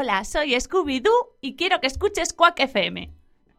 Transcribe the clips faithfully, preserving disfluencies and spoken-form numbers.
Hola, soy Scooby-Doo y quiero que escuches Quack F M.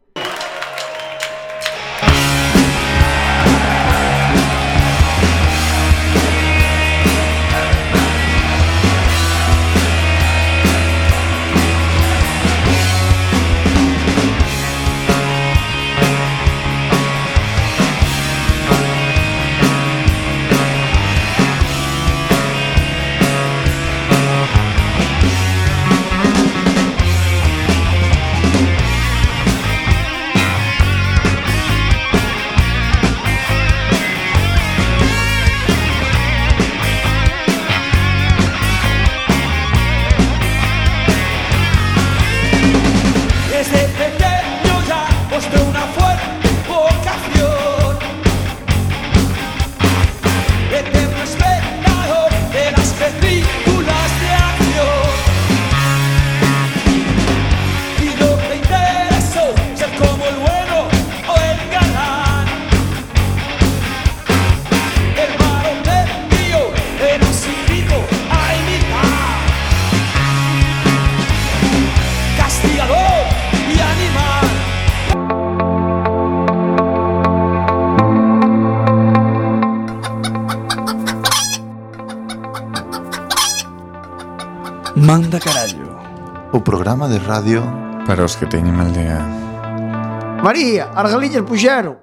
Manda carallo. O programa de radio para os que teñen mal día. María, as galiñas puxeron.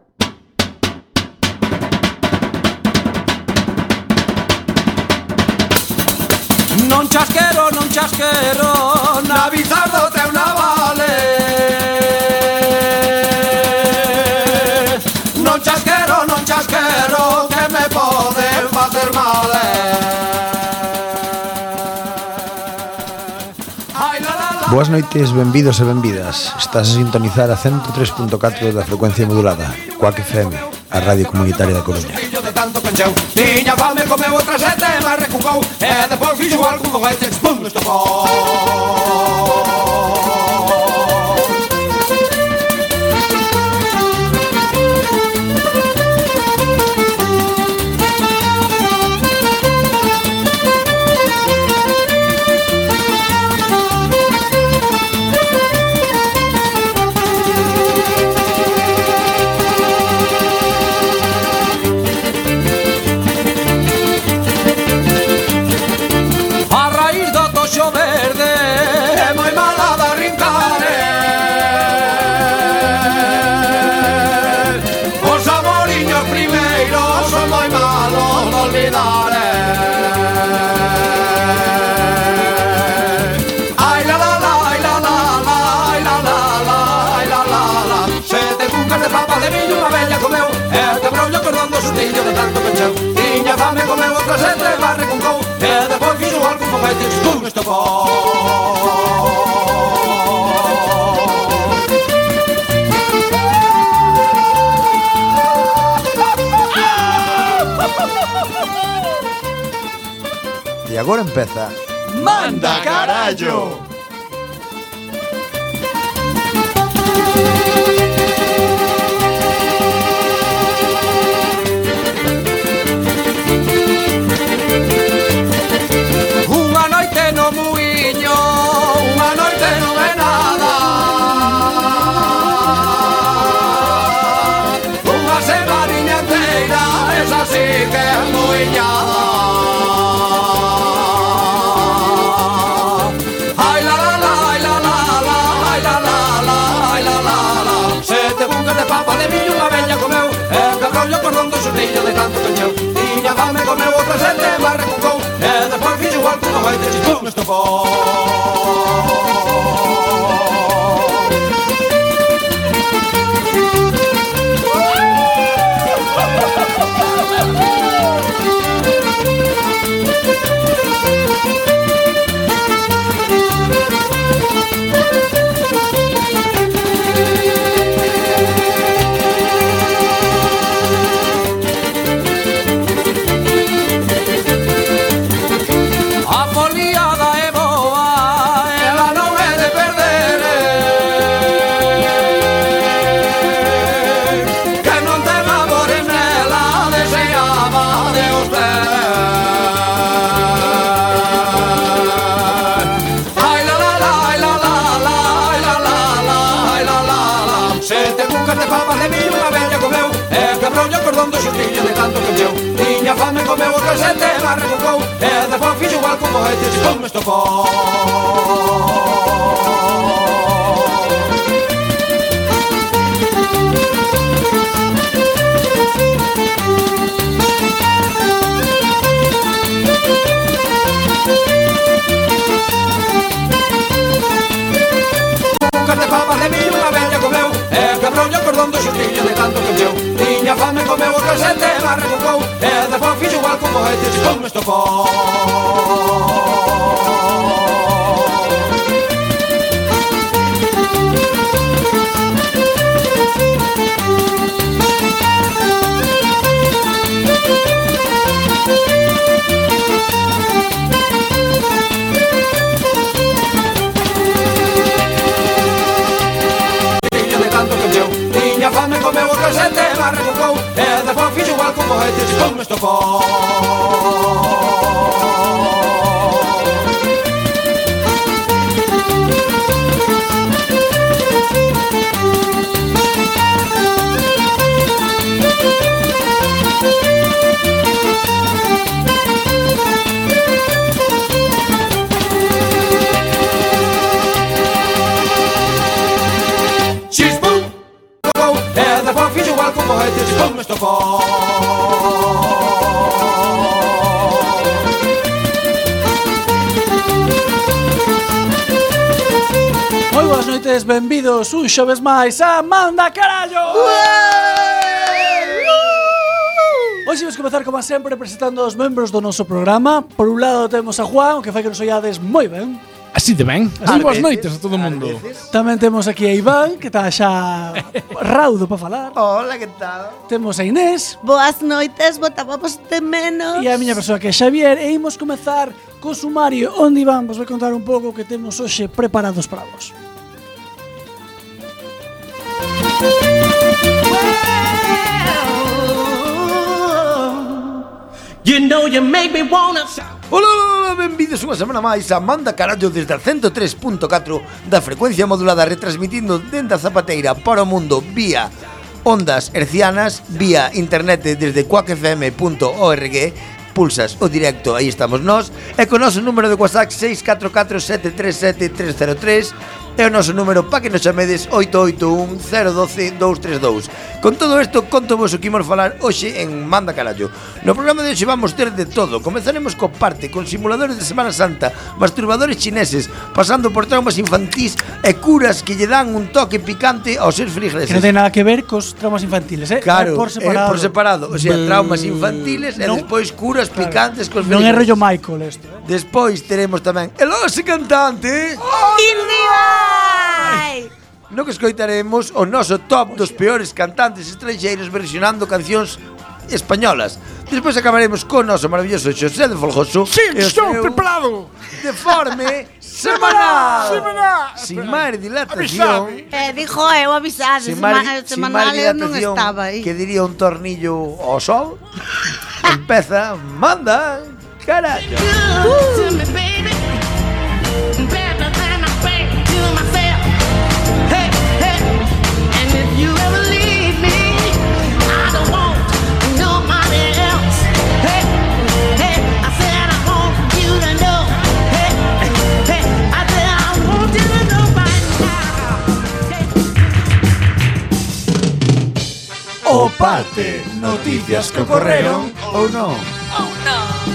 Non chasquero, non chasquero, na bizardo teu navale. Non chasquero, non chasquero, que me poden facer male. Boas noites, benvidos e benvidas. Estás a sintonizar a ciento tres punto catro da frecuencia modulada Quack F M, a radio comunitaria da Coruña. Tiña fame, comeu outra sete, mas recucou, e depois fixo algún foguete, pum, estopou. Tiña fame, comeu outra sete, mas recucou, e depois fixo algún foguete, pum, estopou. E agora empeza Manda carallo. De tanto cancheu, tiña fame, comeu outra sete, mas recucou, e depois fixo igual que non vai ter pum, estopou. papas de millo unha bella comeu E quebroulle o cordón do xurdiño de tanto que meu Tiña fame, comeu outra sete, má recucou E despois fixo igual como este, pum, estopou De papas de millo unha bella comeu E quebroulle o cordón do xurdiño de tanto que meu Tiña fame, comeu outra sete, má recucou E despois fixo igual como este, pum, estopou Fame, comeu outra sete, má recucou E despois fixo igual como este, pum, estopou Pum, estopou Moi boas noites, benvidos un xoves máis a Manda Carallo! Hoxe vamos comezar, como sempre, presentando os membros do noso programa. Por un lado temos a Juan, o que fai que nos ollades moi ben. Así de ben. Así boas noites a todo o mundo. Tamén temos aquí a Iván, que está xa raudo para falar. Hola, que tal? Temos a Inés. Boas noites, botábamos de menos. E a miña persoa que é Xavier. E imos comezar co sumario onde Iván vos vai contar un pouco que temos hoxe preparados para vos. You know you make me wanna Ola, ola, ola, benvidos unha semana máis a Manda Carallo desde a ciento tres punto catro da frecuencia modulada, retransmitindo dende a Zapateira para o mundo vía ondas hercianas, vía internet desde quack f m punto org. Pulsas o directo, aí estamos nós. E co noso número de WhatsApp seis catro catro sete tres sete tres cero tres é o noso número para que nos chamedes oito oito un cero un dos dous tres dous. Con todo isto, conto vos o que imos falar hoxe en Manda Carallo. No programa de hoxe vamos ter de todo. Comezaremos co parte, con simuladores de Semana Santa, masturbadores chineses, pasando por traumas infantís e curas que lle dan un toque picante aos seres feligreses. Que non ten nada que ver cos traumas infantiles, eh? Claro, é por separado. É por separado. O sea, traumas infantiles e non, despois curas claro, picantes cos feligreses. Non é rollo Michael isto, eh? Despois teremos tamén el ose cantante Indy. No que escoitaremos o noso top dos peores cantantes estranxeiros versionando cancións españolas. Despois acabaremos con o noso maravilloso Xosé de Folgoso. Sí, estou preparado. Deforme semanal. Semanal. Sin máis dilatación. Eh, dijo eu avisado, Sin semanal, semanal eu non estaba aí. Que diría un tornillo ao sol. Empeza Manda Carallo. to me, baby. Better than I think to myself. Hey, hey. And if you ever leave me, I don't want nobody else. Hey, hey. I said I want you to know. Hey, hey. I said I want you to know right now. Hey. O parte, noticias que ocorreron ou non. Oh no.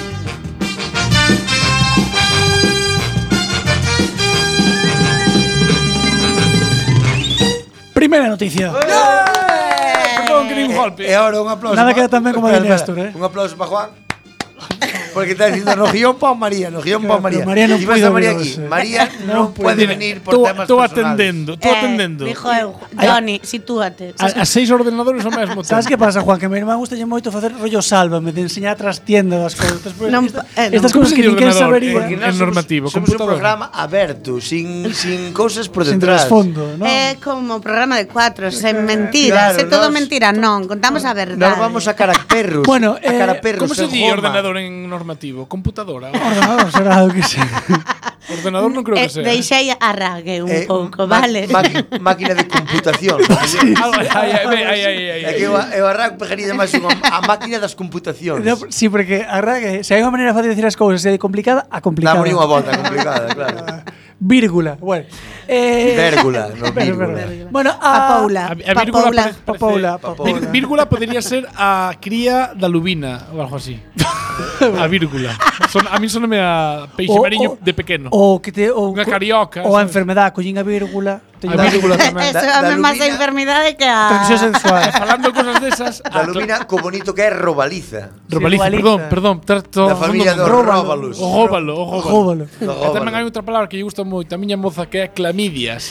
Primeira noticia. Perdón, que nin un golpe. E agora un aplauso. Nada queda tan ben como a de Néstor, eh. Un aplauso para Juan. Porque está dicindo no guión pa María, no guión pa María. María non Ibas puido a María venir aquí. hoxe. María non pode venir por temas Estou personales. atendendo, estou atendendo. Eh, dijo eu, Johnny, sitúate. A, a seis ordenadores ao mesmo tempo. Sabes que pasa, Juan? Que a mi irmán gusta moito facer rollo sálvame, de enseñar tras tiendas das cousas. Non, eh, Estas non. cousas que Sí, ninguén ordenador, sabería. porque Nós É normativo, somos, somos un computador. programa aberto, sin, sin cousas por Sin detrás. trasfondo, ¿no? É como programa de cuatro, sen mentiras, Claro, é todo nos- mentira, non, contamos a verdade. Nos vamos a caraperros. Bueno, a eh, caraperros Como se en di Roma. ordenador en normativo? Computadora. Ordenador, será algo que sí. Ordenador non creo Eh, que sea. deixei a rague un Eh, pouco, ma- vale? maqui- Máquina de computación. Algo- Ai, ai, ai, ai, ai, ai. É que eu, eu arranco pegaría máis unha, a máquina das computacións. No, sí, porque a rague, se hai unha maneira fácil de decir as cousas e de complicada, a complicada. Dámolle unha volta complicada, claro. Vírgula. Bueno. Eh, Vérgula, no vírgula. Bueno, a Papaula. A, a vírgula Papaula. parece- Papaula, parece- Papaula. Vir- Vírgula podría ser a cría da lubina ou algo así. A vírgula. Son, a mí soname a peixe O- mariño o- de pequeno. O que te o Unha carioca, ou a sabes? enfermedade, collín a vírgula, teño A vírgula tamén. Eso Da- é da máis a lubina- enfermidade que a... transmisión sexual. Falando cosas desas, Da a Lumina, co bonito que é Robaliza. Robaliza, Robaliza. perdón, perdón, trato Da familia dos Róbalos. O róbalo, o róbalo. Jóbalo. Do E tamén róbalo. hai outra palabra que lle gusta moito a miña moza que é clamidias.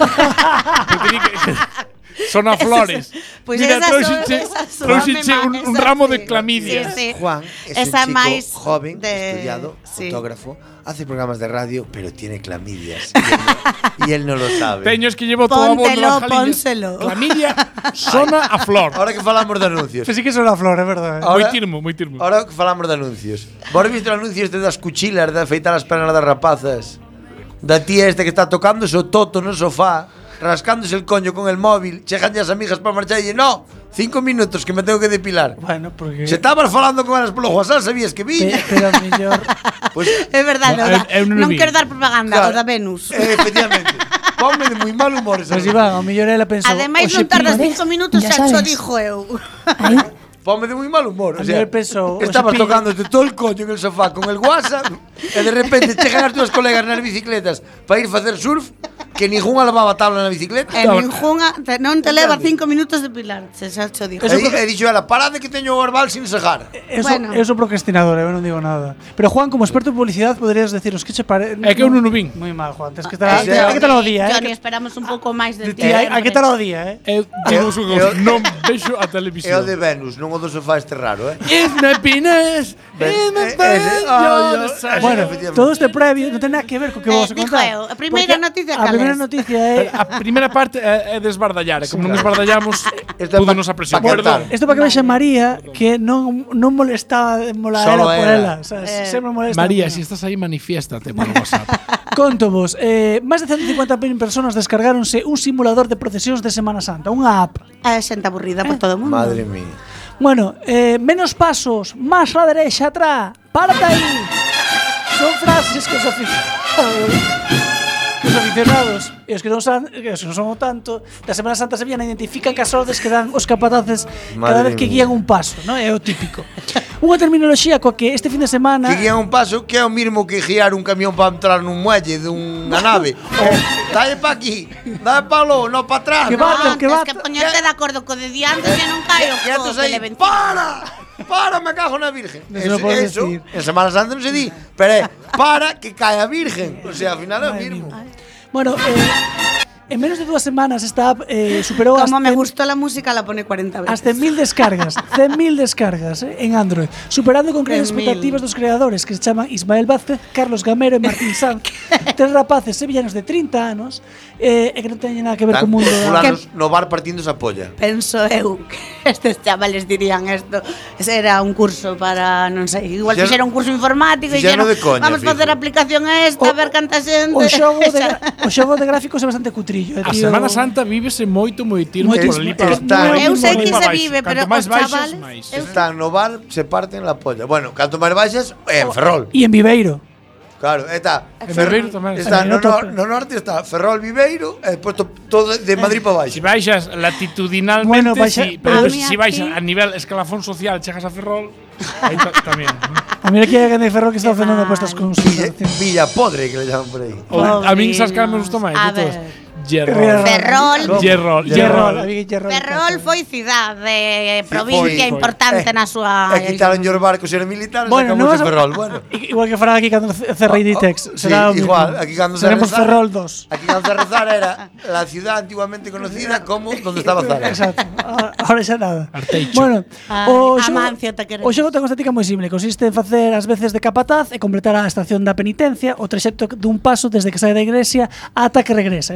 Porque di que son a flores. Pois Mira, esas son- trouxenche- esas son trouxenche máis, un, un esas ramo sí. de clamidias. Sí, sí. Juan es Esa un chico máis joven, de- estudiado, sí. fotógrafo, hace programas de radio, pero tiene clamidias. Y él no, y él no lo sabe. Teños que llevo todo a bordo Póntelo, das jaliñas. pónselo. Clamidia sona a flor. Ahora que falamos de anuncios. Pues sí que es una flor, é verdade. Ahora- Moi tirmo, moi tirmo. Ahora que falamos de anuncios. Vos viste o anuncio este das cuchilas de afeitar as pernas das rapazas? Da tía este que está tocando o toto no sofá, rascándose el coño con el móvil, chegan as amigas para marchar e dicen, no, cinco minutos que me tengo que depilar. Bueno, porque Se estabas falando con elas polo WhatsApp, sabías que Pe- viña. pero a mellor Pues, É verdade, No, no, eu- eu non o non vi. quero dar propaganda, o da Venus. eh, efectivamente. Ponme de moi mal humor esa. Pues Iván, ao mellor ela pensou. Ademais "Oxe, non tardas primo, cinco minutos, Ya xa xo sabes. dixo eu. Ponme de moi mal humor. O A sea, mí pensou, o estabas cepillo- tocándote todo el coño en el sofá con el WhatsApp e de repente chegan as túas colegas nas bicicletas para ir facer surf que ninguna levaba tabla na bicicleta. E ningunha, te, non te leva cinco minutos de pilar, xa xo dixo. E, di- e dixo ela, parade que teño o orbal sin sejar. Eso, Bueno. eso procrastinador, eu non digo nada. Pero Juan, como experto en publicidade, poderías deciros que che pare... É que eu non o vin. Moi mal, Juan. Tens que estar, Eh, hai que estar ao día, eh? Johnny, esperamos un pouco máis de Que, ti. ti, hai, hai que estar ao día, eh? Eu digo unha cousa, eu- non vexo a É o televisión. de Venus, non o do sofá este raro, eh? If me pines, Ves, if me eh, ese- pines, oh, yo- Bueno, efectivamente. todo este previo non ten nada que ver co que Eh, vamos a dijo contar. eu, a primeira Porque noticia A cal primeira es? noticia é A primeira parte é, é desbardallar, e como non desbardallamos, Isto é púdonos pa- a presión. pa cantar. Perdón. Isto para que vexa María que non non molestaba de molar Solo ela por ela. ela, sabes? Eh, Sempre molesta. María, si estás aí, manifiéstate por WhatsApp. Conto vos, eh, máis de ciento cincuenta mil personas descargáronse un simulador de procesións de Semana Santa, unha app. A xente aburrida por todo o mundo. Madre mía. Bueno, eh, menos pasos, máis a derecha atrás, párate aí. Son frases que os aficionados, que os aficionados e os que non son, que os que non son o tanto, da Semana Santa Sevillana identifican que as ordes que dan os capataces cada Madre vez que mía. guían un paso, ¿no? É o típico. Unha terminoloxía coa que este fin de semana Que guían un paso que é o mismo que guiar un camión para entrar nun muelle dunha nave. Eh, Dalle pa aquí, dalle pa lo, no pa atrás. Que no. va- No, que tens va- que poñerte de acordo co de diante e non caio E entonces aí, para, para, me cago na Virgen. Eso no podes eso, decir. en Semana Santa non se di, pero é, para que cae a Virgen. O sea, ao final é o mismo. Bueno, eh, en menos de dúas semanas esta app eh, superou as Como me cen- gustó la música, la pone cuarenta veces. As cen mil descargas, cen mil descargas eh, en Android, superando con creas cen mil. expectativas dos creadores que se chaman Ismael Vázquez, Carlos Gamero e Martín Sanz, tres rapaces sevillanos de trinta anos eh, e que non teñen nada que ver co Están mundo da... fulanos no bar partindo esa polla. Penso eu que estes chavales dirían esto. Ese era un curso para, non sei, igual Fixeron- fixeron un curso informático e fixeron dixeron, de coña, vamos facer fijo. a aplicación a esta, a ver canta xente. O xogo de, Esa- o xogo de gráficos é bastante cutrillo, eh, A tío. Semana Santa vívese moito, moitirmo por Moitísimo. ali para Está- por ali Eu sei por que ali para se baixo. vive, pero Canto máis os baixas, chavales- máis. eu- Están no bar, se parten la polla. Bueno, canto máis baixas, é en Ferrol. E en Viveiro. Claro, está. En Viveiro tamén. Está En no, Viveiro nor, no norte está Ferrol Viveiro e despois to, todo de Madrid para Si baixo. baixas latitudinalmente, Bueno, baixa- sí, pero A pues, mí si baixas aquí- a nivel escalafón social, chegas a Ferrol, aí ta- tamén. A mira aquí a Gande Ferro que está facendo puestas con Villa, Villa Podre que le llaman por aí. O, a min sabes que me Pobrinos. gusta máis A de todos. ver. Gerrol. Ferrol. Gerrol. Gerrol, Gerrol. a mí Gerrol. Ferrol foi cidade, provincia foi. importante Eh, na súa... E quitaron os barcos eran militares, Bueno, bueno, non sacamos vas a- Ferrol, bueno. I- Igual que farán aquí cando cerra Iditex. Sí, Será o mismo. igual, aquí cando se Seremos rezara- Ferrol dos. Aquí cando se rezara era la ciudad antiguamente conocida como donde estaba Zara. Exacto. Ahora- Ahora xa nada. Arteixo. Bueno, Ai, o xogo, Amancio, te queremos. o xogo ten unha estética moi simple. Consiste en facer as veces de capataz e completar a estación da penitencia, o traxecto dun paso desde que sae da iglesia ata que regresa. Eso é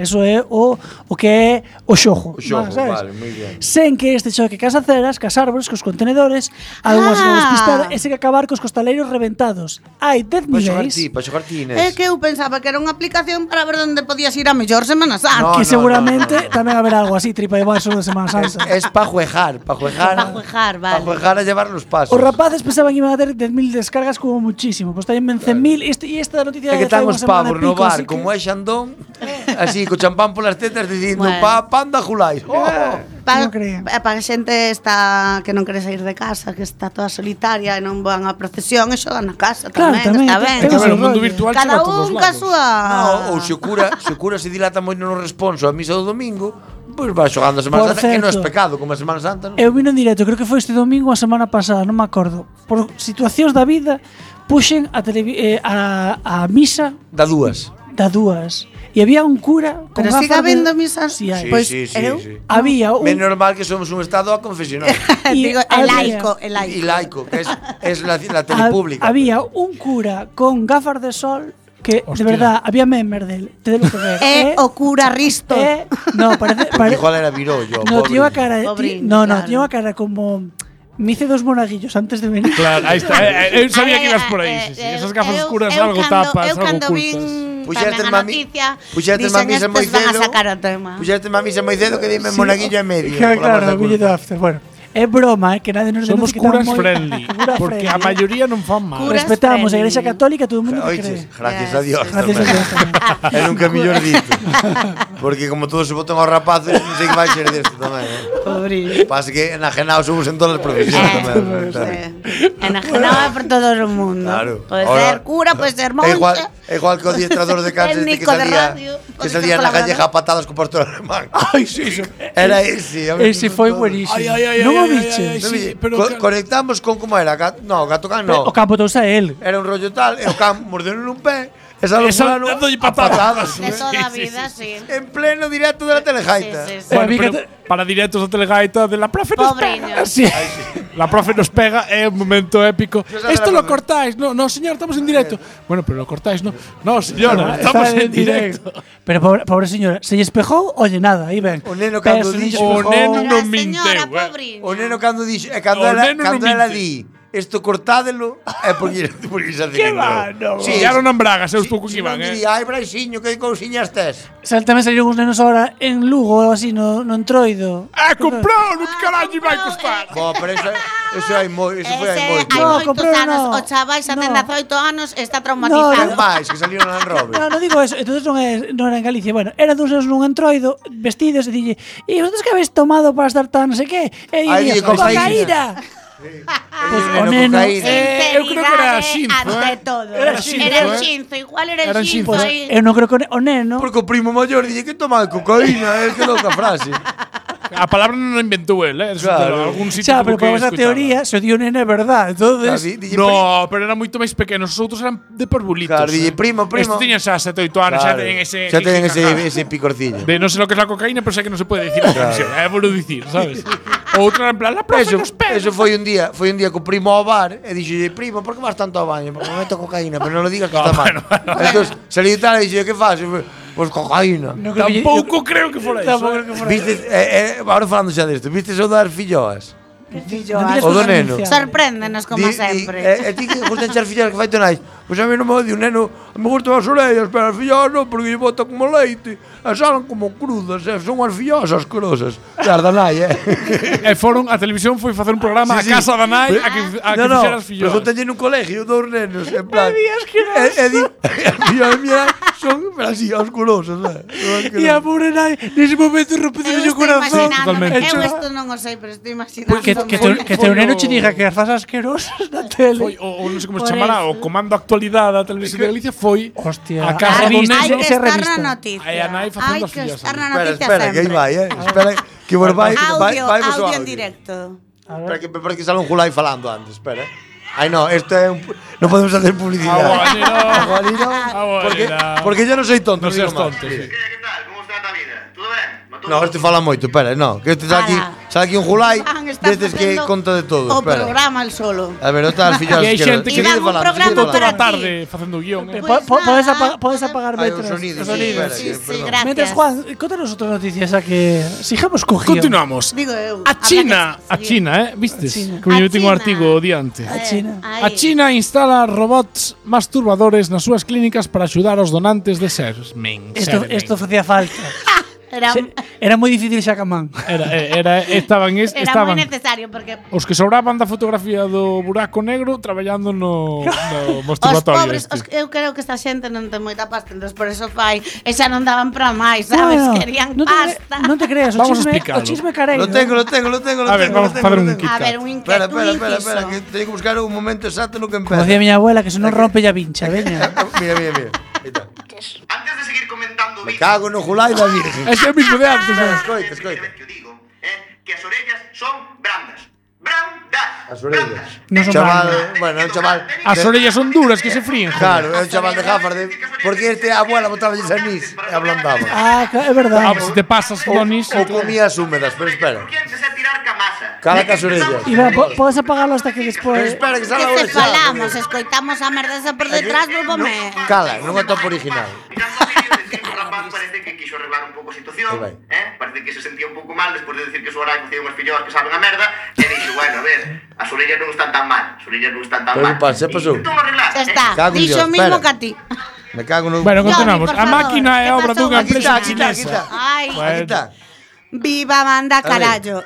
o, o que é o xogo. O xogo, Vas, sabes? vale, moi ben. Sen que este choque cas aceras, cas árbores, cos contenedores, algunhas Ah. ah. despistar e sen que acabar cos costaleiros reventados. Hai dez Para xogar niveis ti, para xogar ti, Inés. É que eu pensaba que era unha aplicación para ver onde podías ir a mellor Semana Santa. No, que no, seguramente no, no. tamén haberá algo así, tripa de vaso de Semana Es, Santa. es para juegar, para jugar. Pa juegar, vale. Para jugar a llevar los pasos. Os rapaces pensaban que iban a ter dez mil descargas como muchísimo. Pois pues teñen cen mil e este, esta noticia É que fai están unha os semana pavos e no pico, bar, así que- como é Xandón, así, co champán polas tetas, dicindo, Bueno. pa, panda juláis. Oh. Para, Non creo. para a xente está que non quere sair de casa, que está toda solitaria e non van á procesión e xogan na casa Claro, tamén, tamén, está ten- ben. ten A o ver, seu o mundo rollo. virtual Cada chega a todos un os ca lados. súa. No, ou se o cura, se o cura se dilata moito no responso a misa do domingo, pois pues va xogando a Semana Por Santa, que non é certo, pecado como a Semana Santa, non? Eu vino en directo, creo que foi este domingo a semana pasada, non me acordo. Por situacións da vida, puxen a, televi- eh, a, a misa Da dúas. da dúas. E había un cura con Pero gafas siga de- habendo misas. Sí, hai. Pois sí, sí, eu sí. Había un... Menos normal que somos un estado a confesional. y digo, el había- laico, el laico. Y laico, que es, es la, la ha- telepública. Había un cura con gafas de sol que, Hostia. de verdad, había memes del. Te lo que ver. É eh, o cura Risto. eh, no, parece... Porque pare- igual era virollo. no, pobre. tiene una cara... ti- Pobriño, no, no, claro. tiene una cara como... Me hice dos monaguillos antes de venir. Claro, aí está. Eh, eh, Eu sabía Ai, que ibas ai, por aí. eh, Sí, sí. eu- Esas gafas eu- oscuras, eu algo cando- tapas, eu algo cando ocultas. vin Puxaste tamén a mami- noticia, puxaste dixen, mamisa moi estes van a cedo. sacar o tema. Puxaste mamisa moi cedo que dime Sí. monaguillo e medio. Claro, por la claro, vosa billete culpa. after. Bueno, é broma, eh, que nadie nos Somos denuncie que curas estamos moi- friendly, Cura porque friendly, a eh. maioría non fan mal. Curas Respetamos a Iglesia friendly. Católica, todo o mundo que Oiches, cree. gracias Yes, a Dios. yes. Gracias a tamén. Dios tamén. É nunca millor dito. Porque como todos se botan aos rapaces, non sei que vai ser desto tamén. Eh? Pobrillo. Pasa que enajenados somos en todas as profesións Eh, tamén. sí. Enajenado é por todo o mundo. Claro. Pode Ahora- ser cura, pode ser É igual, monxa. é igual que o adiestrador de cáncer este que Técnico de salía, radio, que pode salía ser na colaborador. calleja a patadas co pastor alemán. Ai, sí, sí. Era ese. a ver, Ese foi todo. buenísimo. Ay, ay, ay, non ay, o ay, viches? ay, Non sí, vi- pero co- ca- conectamos con como era, Gat- no, gato can no. O campo tousa él. Era un rollo tal, e o can mordeu nun pé, e salo Esa- fulano dándolle a patadas. De toda a Sí, sí, vida, sí. en pleno directo de la telejaita. Sí, sí, sí. Bueno, A mí que pero te- para directos da Telegaita de la profe nos Pobriño. pega. Sí. La profe nos pega, é un momento épico. sabes Esto la lo profe. cortáis. No, no, señor, estamos en directo. Bueno, pero lo cortáis, no. No, señora, Está estamos en directo. Pero pobre, pobre señora, se lle espejou, oye, nada, aí ven. O neno cando Pero se dixo- lle O espejou- neno Pero non a minteu, señora, eh. pobriño. O neno cando dixo, e cando O ela, neno non cando ela minte. di, isto cortádelo, é porque porque se hace Que va, no. Sí, Ya non en Bragas, eu estou si, con si Iván, non eh. diría, ai, Braixiño, que cousiñas tes. Sal, tamén salieron uns nenos ahora en Lugo ou algo así, no, no entroido. Ah, comprou, no que carallo vai comprou, costar. Bo, pero eso, eso hai moi, eso foi hai Ese moito. hai No, moitos comprou, anos. no. O chaval xa ten No. dezaoito anos e está Hai traumatizado. máis que salieron en Robe. No, non digo eso, entonces non, é, non era en Galicia. Bueno, eran dous nenos nun entroido, vestidos, e dille, e vosotros que habéis tomado para estar tan, non sei que? E Ai, dille, dille, cocaína. cocaína. Pues o neno- Eh, eu creo que era Sinceridade Xinzo, ante eh. todo. Era Xinzo, Era eh. Xinzo, igual era Era el Xinzo. Xinzo. aí. Eu non creo que o ne- o neno... Porque o primo maior dille que toma cocaína, é que louca frase. A palabra non a inventou el, eh. Eso Claro. de algún sitio Xa, tuvo pero que por esa escucharla. teoría, se o dio o neno é verdad. Entonces, Claro, dille, No, pero era moito máis pequenos. Os outros eran de por bulitos. Claro, dille, eh. primo, primo. Estos tiñan xa sete oito anos, xa Claro. teñen ese... Xa ten ese, jijijaja. ese picorcillo. De non sei lo que é la cocaína, pero sei que non se pode dicir na televisión. É volo dicir, sabes? Outro era en plan, la profe Eso, nos pega. eso foi un día, foi un día co primo ao bar e dixo, primo, por que vas tanto ao baño? Porque me meto cocaína, pero non lo digas que está mal. bueno, bueno. Entonces, salí tal e dixo, que faz? E foi, Pois cocaína. non creo que- Tampouco creo que fora iso. Tampouco eh. creo que fora Viste, eh, eh, ahora falando xa desto, viste o das filloas? Fillo, Non digas O do cosas neno. anunciadas. sorpréndenos como Di- di- sempre. E eh, ti que gustan xas filloas que fai tonais? Pois a mí non me odi un neno, me gustan as orellas, pero as filloas non, porque lle bota como leite, e salen como crudas, e son as filloas asquerosas. As da nai, eh? E foron, a televisión foi facer un programa Sí, sí. a casa da nai a que, a que no, no, fixera as filloas. pregúntalle nun colegio dous nenos, en plan. Ay, asqueroso. E, e di, as filloas mías son, pero así, asquerosas, eh? E a pobre nai, nese momento rompeu Eu o estou corazón. imaginando, Totalmente. eu Hecho- isto non o sei, pero estou imaginando. Que, que, teu, que teu neno che diga que as fas asquerosas na tele. Foi, o, o non sei como se Por chamará, eso. o comando actualidade da televisión de Galicia foi Hostia. a casa do Revista, Hai neno. que esa estar revista. na noticia. Ai, a nai facendo Hai as que fillas estar ali. na Espera, noticia espera, que aí sempre. vai, eh? Espera, que vos vai, vai, Audio, vai vos o audio en audio. directo. Espera que, espera que sale un Julai falando antes, espera. eh. Ai, no, esto é un... Non podemos hacer publicidade. Aguaniro. Aguaniro, porque, Aguaniro. porque yo no soy tonto. Non seas digo más. tonto, sí. ¿Qué tal? ¿Cómo está la vida? ¿Todo bien? ¿No No, este fala moito, espera, no, que este está aquí, sale aquí un Julai, Iván está destes que facendo conta de todo, O espera. programa el solo. A ver, está al fillo a E hai xente que Iván, un programa Estou toda para a ti. tarde facendo guión. eh. Po- po- Pues Podes nada, apa- podes apagar Hai metros. un sonido, os sí, sonidos. espera, Sí, que, sí, perdón. gracias. Mientras, Juan, contanos outras noticias a que sigamos co guión. Continuamos. Digo eu. A China, habrá a que China, eh, vistes? A China. Que eu A tengo un China. artigo diante. seguir. China. Eh, A aí. China instala robots masturbadores nas súas clínicas para axudar aos donantes de semen. Esto, Semen. esto facía falta. Era, Se- Era moi difícil xa camán. Era, era, estaban, es, era estaban moi necesario porque os que sobraban da fotografía do buraco negro traballando no, no os masturbatorio. pobres, este. os, eu creo que esta xente non ten moita pasta, entón por eso fai, e xa non daban para máis, sabes? No, no, Querían non te, pasta. non te creas, o Vamos a chisme, explicarlo. o chisme careiro. Lo tengo, lo tengo, lo tengo, lo A ver, tengo, vamos lo a tengo, facer lo un tengo. A ver, un Espera, inquieto, espera, un espera, espera, que inciso. teño que buscar un momento exacto no que Como empeza. decía miña abuela, que se non rompe ya vincha, veña. Mira, mira, mira. Ahí está. Antes de seguir comentando Me cago no Julai da Virgen. Ese é o mismo de antes. Espera, eh. escoita, escoita. que eu digo, eh, que as orellas son brandas. Brandas. As orellas. Non son Chaval, brandas. bueno, é un chaval. As orellas son duras que se fríen. Claro, é un chaval de gafas de porque este a abuela botaba anís e ablandaba. Ah, ca- é Ah, verdade. pues si te pasas con anís. Ou comía as húmedas, pero espera. ¿Quién se sabe tirar camasa? Cala cas orellas. Iván, po- podes apagarlo hasta que Pero despois. espera que sala Que agora se xa. falamos, escoitamos a merda esa por detrás, volvome. Cala, non é top original. Mirando o vídeo, decir que o rapaz parece que quiso arreglar un pouco a situación, Aí vai. eh? Parece que se sentía un pouco mal despois de decir que su horario facía unhas filloas que saben a merda, e dixo, bueno, a ver, as orellas non están tan mal, as orellas non están tan Pero mal. pasa, xa pasou. E entón arreglar, Xa está, Cago en dixo Dios, o mismo espera. que a ti. Me cago no. Bueno, continuamos. por A favor, máquina é ¿qué obra pasou? dunha Aquí empresa está, aquí está, aquí chinesa. está. Ai, Aquí está. viva banda ver. carallo.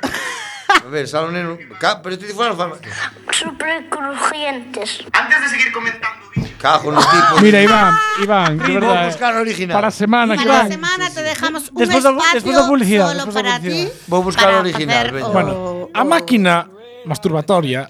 A ver, sala neno. Ca- Pero este fuera fama. Súper crujientes. Antes de seguir comentando o vídeo, Cago no tipo. Mira, Iván, Iván, de Primo, verdad. buscar eh, original. Para a semana que Para la vai. semana te dejamos un Después da- espacio después da publicidad, solo después da para ti. publicidad. Vou buscar para original, facer veña. o- Bueno, a o- máquina masturbatoria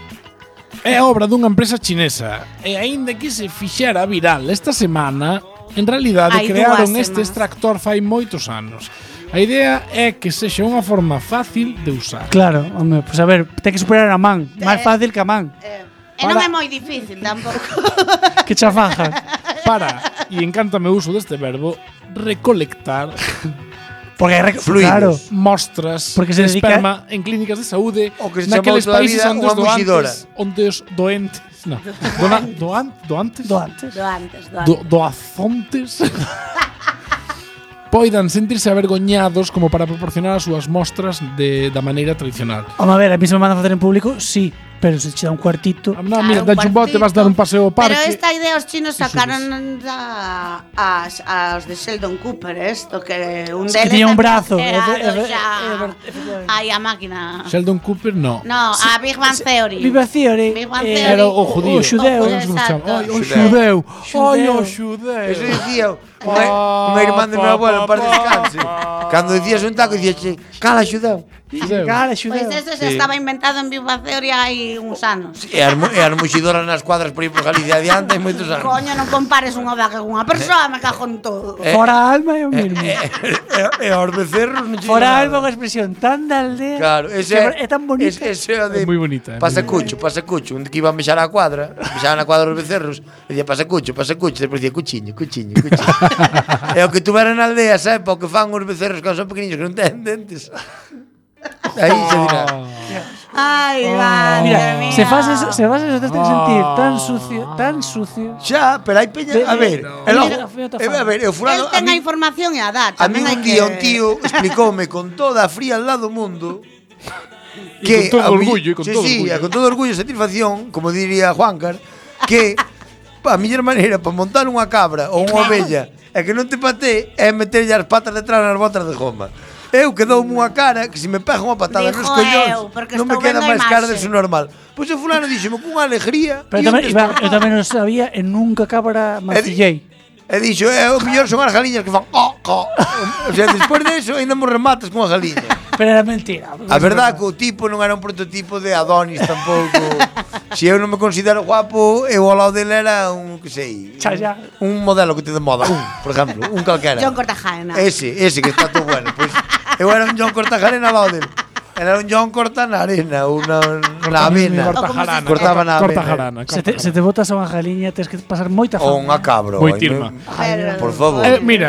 é obra dunha empresa chinesa e aínda que se fixera viral esta semana, en realidade Hai crearon dúas este semanas. extractor fai moitos anos. A idea é que sexa unha forma fácil de usar. Claro, home, pues a ver, ten que superar a man. Máis Eh. fácil que a man. Eh, e non Para- é moi difícil tampouco. Que chafaja. Para, e encántame o uso deste verbo, recolectar Porque hai rec- Fluidos. Claro. mostras Porque de se dedica- esperma en clínicas de saúde O que se naqueles chamou toda a países vida onde unha os muxidora. doantes, onde os doentes, no, dona, doan, doantes, Do antes. Do antes, do do, antes. doazontes poidan sentirse avergoñados como para proporcionar as súas mostras de, da maneira tradicional. Home, a ver, a mí se me manda a facer en público, sí, pero se che dá un cuartito. Ah, no, mira, Claro, dache un bote, vas dar un paseo ao parque. Pero esta idea os chinos e sacaron da, as, as de Sheldon Cooper, esto, que un Es que deles tiña un está brazo, cerrado efe- efe- xa. efe- efectivamente. Aí a máquina. Sheldon Cooper, no. No, a Big Bang Theory. Viva Theory. Big Bang eh, Theory. Era o judío. O xudeu. O Como se chama? Exacto. Ai, o Xudeu. xudeu. Ai, o Xudeu. xudeu. Eso dicía unha, unha irmá de meu abuelo, para descanse. Cando dicías un taco, dicías, cala, xudeu. Xudeu. Cara, Pois xudeu. eso xa estaba inventado en Big Bang Theory hai uns anos. E as, mu- e as muxidoras nas cuadras por aí por Galicia adiante hai moitos anos. Coño, non compares unha vaca con unha persoa, me cago en todo. Eh, Fora a alma é o mesmo. E, e, e aos becerros non che Fora a digo alma nada. unha expresión tan de aldea. Claro, ese que é tan bonita. Ese, ese é o de É moi bonita, é moi Pasacucho, pasacucho, onde que iban a mexar a cuadra, mexaban a cuadra os becerros, e dicía pasacucho, pasacucho, depois dicía cuchiño, cuchiño, cuchiño. E o que tuveran na aldea, sabe, para o que fan os becerros cando son pequeniños que non ten dentes. Aí se dirá. Ai, va, Mira, mía. se fas eso, se fas eso te tens que sentir tan sucio, tan sucio. Xa, pero hai peña, a ver, e logo, Mira, fíjate, e, a ver, e o El fulano, a ten a mí, información e a dar. a mí Tamén hai un que... día un tío explicoume con toda a frialdade do mundo E con todo a mi- orgullo, e con sí, todo sí, orgullo. e con todo orgullo e satisfacción, como diría Juancar, que pa, a mellor maneira para montar unha cabra ou unha ovella e que non te patee é meterlle as patas detrás nas botas de goma. Eu que dou unha cara que se me pega unha patada Dijo nos collóns eu, porque non me estou queda vendo a máis cara de imaxe. su normal. Pois o fulano dixeme con alegría Pero e tamén, un Iván, destornado. eu tamén non sabía e nunca cabra mancillei. E dixo, é, o mellor son as galiñas que fan oh, oh. O sea, despois de eso ainda mo rematas con a galiña. Pero era mentira. A verdade que o tipo non era un prototipo de Adonis tampouco. Se eu non me considero guapo, eu ao lado dele era un, que sei, Chaya. un modelo que te de moda, un, por exemplo, un calquera. John Cortajarena. Ese, ese que está todo bueno. Pois eu era un John Cortajarena ao lado dele. Era un John corta na arena, una na avena. Cortajarana. Cortaba na avena. Cortajarana. Se te, se te botas a unha galiña, tens que pasar moita Ou fama. unha cabra. Moi ai, tirma. non- Pero- Por favor. Eh, mira,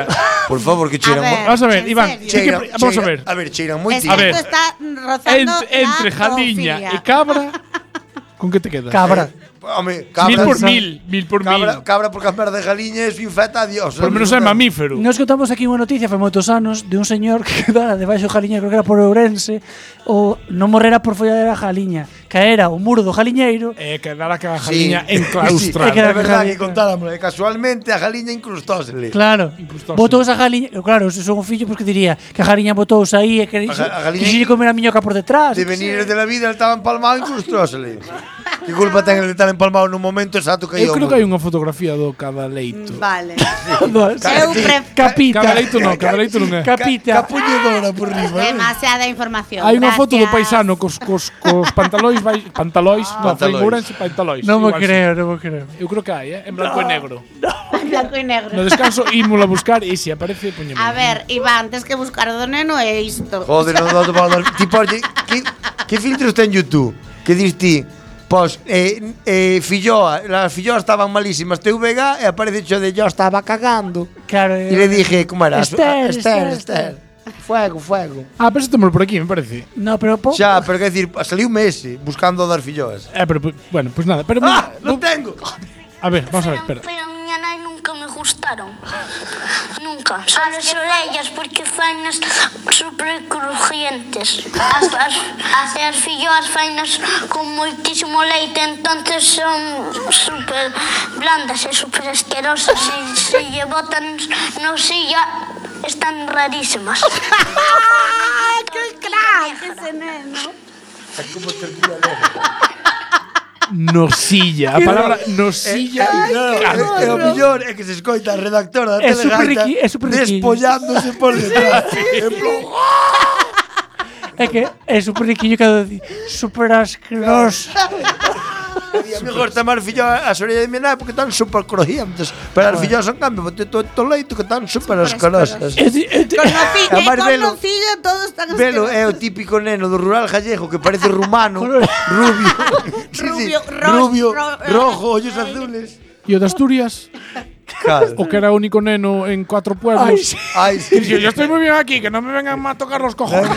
Por favor, que cheiran. A ver, Vamos a ver, ¿en Iván. serio? sí que- Cheiran, vamos a cheiran- ver. A ver, cheiran moito. Es que A ver. esto está rozando Ent- entre la jaliña zoofilia. y cabra, ¿con qué te quedas? Cabra. Home, Mil cabra, por mil, mil por cabra, mil. cabra porque a merda de galiña es infecta a Dios. Por lo menos é mamífero. Nos contamos aquí unha noticia fai moitos anos de un señor que quedara debaixo da jaliña, creo que era por Ourense, ou non morrera por follar a jaliña, caera o muro do jaliñeiro. Eh, quedara que a Sí. jaliña Sí, enclaustrada. É que é verdade Jaliña, que contáramos. E casualmente a galiña incrustósele. Claro, Incrustóse. botouse a jaliña, claro, se son un fillo, pois que diría que a jaliña botouse aí e que A ga- a galiña- quixille comer a miñoca por detrás. De venir de la vida, ele estaba empalmado e incrustósele. Que culpa ten el de estar empalmado nun momento exacto que Eu creo que hai unha fotografía do cada leito. Vale. Eu pref- Capita. Cada leito non, cada leito non é. Capita. Capuñedora por riba. Demasiada información. Hai unha foto do Gracias. paisano cos, cos, cos pantalóis vai, pantalóis, no, Pantalóis. foi en Ourense pantalóis. Non me igual creo, non me creo. sí. Eu creo que hai, eh, en blanco e negro. En blanco y negro. No descanso ímolo a buscar e se aparece poñemos. A ver, Iván, tens que buscar o do neno e isto. Joder, non dou para dar. Tipo, oye, que, que filtros ten YouTube? Que dis ti? Pois, eh, eh, filloa, las filloas estaban malísimas, T V G e aparece xo de yo estaba cagando. Claro. E le dije, como era? Esther, Esther, Esther, Esther. Fuego, fuego. Ah, pero estémolo por aquí, me parece. No, pero po, Xa, pero que decir, saliu ese buscando das filloas. Eh, pero, pues, bueno, pues nada. Pero, ¡Ah! no- ¡Lo tengo! a ver, vamos a ver, espera. Pero a miña nai nunca me gustaron. Nunca. Só as orellas porque fainas super crujientes. As, as, as, as filloas fainas con moitísimo leite, entonces son super blandas e super asquerosas. Se, se lle botan no silla, están rarísimas. ¡Qué crack ese neno! Nosilla. A palabra nosilla. É o mellor é que se escoita a redactora da É super Telegaita riqui- é super riquiño. despollándose por detrás. En plan, é que é super riquiño cada día. Super asqueroso. a mí gosta máis filloas as orellas de mi nai porque están super crujientes. Pero as filloas en cambio, bote todo to leito que están super asquerosas. É di- é di- Con nocillo, A máis con velo- nocillo todos están Velo é o asquerosos. típico neno do rural gallego que parece rumano, rubio, sí, sí, Rubio, ro- rubio, ro- rojo, ollos azules. E o de Asturias, Claro. o que era o único neno en cuatro pueblos. Ay, sí. Ai, sí. Yo, yo estoy muy bien aquí, que no me vengan a tocar los cojones.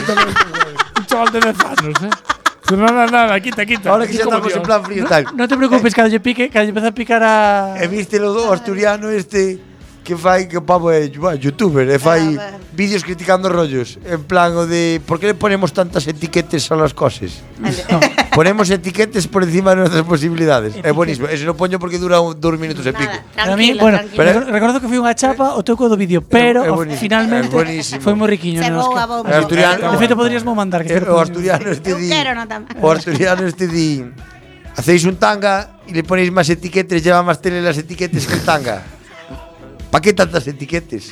Un chaval de diez años, ¿eh? Pero nada, nada, quita, quita. Ahora que Aquí xa como estamos Dios. en plan freestyle. No te preocupes, cada lle pique, cada lle empeza a picar a E viste lo do asturiano este que fai que o pavo é bueno, youtuber e fai A ver. vídeos criticando rollos en plan o de por que le ponemos tantas etiquetas a las cosas. Ponemos etiquetas por encima de nuestras posibilidades. É buenísimo. Ese lo poño porque dura un, dos minutos e pico. Nada, A mí, tranquila, bueno, tranquila. Pero- recor- recordo que foi unha chapa o teuco do vídeo, pero É o- buenísimo, finalmente é buenísimo. foi moi riquiño. Se non, vou Óscar. a bombo. O asturiano, De feito, podrías mo mandar. Que eh, te o lo- asturiano este Eu di. quero, non tam- O asturiano este di. Hacéis un tanga y le ponéis más etiquetas, lleva más tele las etiquetas que el tanga. ¿Para qué tantas etiquetas?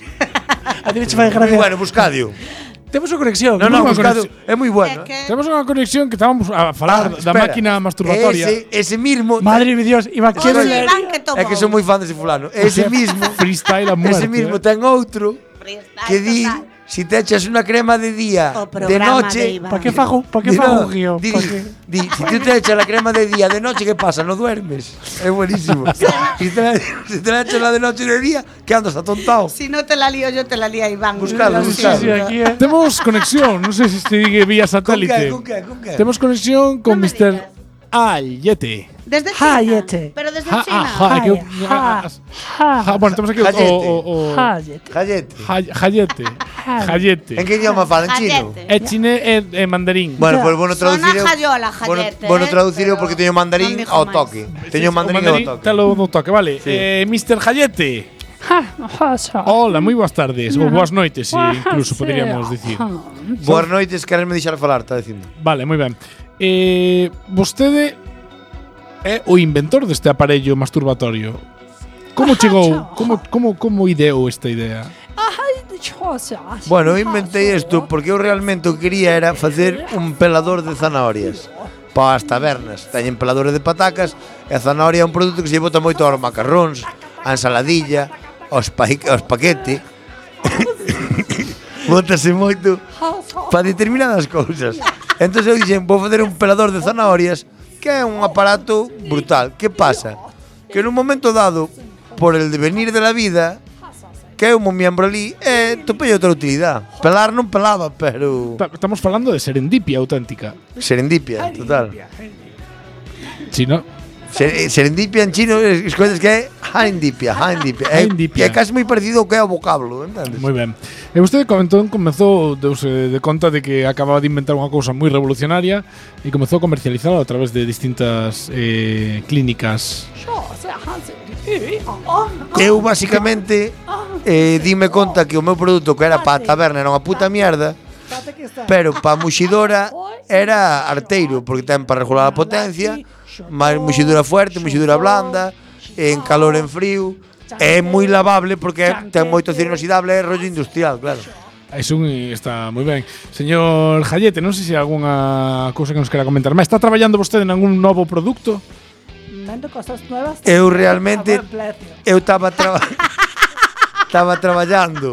A ti me che fai Muy gracia. bueno, buscadio. Temos unha conexión. No, no, Unha buscadio conexión. é moi bueno. É que- Tenemos unha conexión que estábamos a falar da Espera, máquina masturbatoria. Ese, ese mismo. Madre de Dios, Iván, que Oye, le Iván, que tomou. É que son moi fan dese fulano. Ese mismo. Freestyle a muerte. Ese mismo eh. ten outro Freestyle que di total. si te echas una crema de día, O de programa noche. de Iván. Pa que fago, pa que Di, fago no, un guión? di, Pa di, que- di, si tú te echas la crema de día, de noche, ¿qué pasa? No duermes. Es buenísimo. si, te la, si te la echas la de noche y de día, ¿qué andas atontado? Si no te la lío yo, te la lía Iván. Buscalo, Sí, buscalo. sí, aquí, eh. Tenemos conexión, no sé si se diga vía ¿Con satélite. qué? ¿Con qué? ¿Con qué? Tenemos conexión con No me mister digas. Ayete. Desde China. Hayete. Pero desde Ja, China. ah, ja, que- Ja, ja, ja, bueno, tenemos aquí o, Jayete. o, o, Hayete. Jayete. Jay- Jayete. Jayete. ¿En qué idioma falan? Chino? Jayete. É chine e, e mandarín. Bueno, pues bueno Sona traducir. jayola, bueno, jayete, bueno eh, traducir pero porque teño mandarín non dixo ao máis. toque. Teño O mandarín ao mandarín toque. te lo do toque, vale. Sí. Eh, mister Jayete. Hola, moi boas tardes. Ou boas noites, si incluso poderíamos dicir. Boas noites, queres me deixar falar, está dicindo. Vale, moi ben. Eh, vostede é o inventor deste aparello masturbatorio. Como chegou? Como como como ideou esta idea? Bueno, eu inventei isto porque eu realmente o que quería era facer un pelador de zanahorias para as tabernas. Teñen peladores de patacas e a zanahoria é un produto que se bota moito aos macarróns, a ensaladilla, aos, pa aos paquete. Bótase moito para determinadas cousas. Entón eu dixen, vou facer un pelador de zanahorias que é un aparato brutal. Que pasa? Que nun momento dado, por el devenir de la vida, que é un miembro ali e topei outra utilidade. Pelar non pelaba, pero Estamos falando de serendipia auténtica. serendipia, total. Chino. Ser, serendipia en chino escoitas que é haindipia, haindipia. É, Haindipia. é casi moi parecido ao que é o vocábulo, entendes? Moi ben. E vostede comentou, comezou deuse de conta de que acababa de inventar unha cousa moi revolucionaria e comezou a comercializarla a través de distintas eh, clínicas. Eu basicamente eh, dime conta que o meu produto que era para a taberna era unha puta mierda, pero para a muxidora era arteiro, porque ten para regular a potencia, máis muxidura fuerte, muxidura blanda, en calor, en frío. É moi lavable porque ten moito acero inoxidable, é rollo industrial, claro. Eso está moi ben. Señor Jallete, non sei se hai algunha cousa que nos quera comentar máis. Está traballando vostede en algún novo produto? Vendo cosas nuevas. Eu realmente a buen precio. eu estaba traba estaba traballando.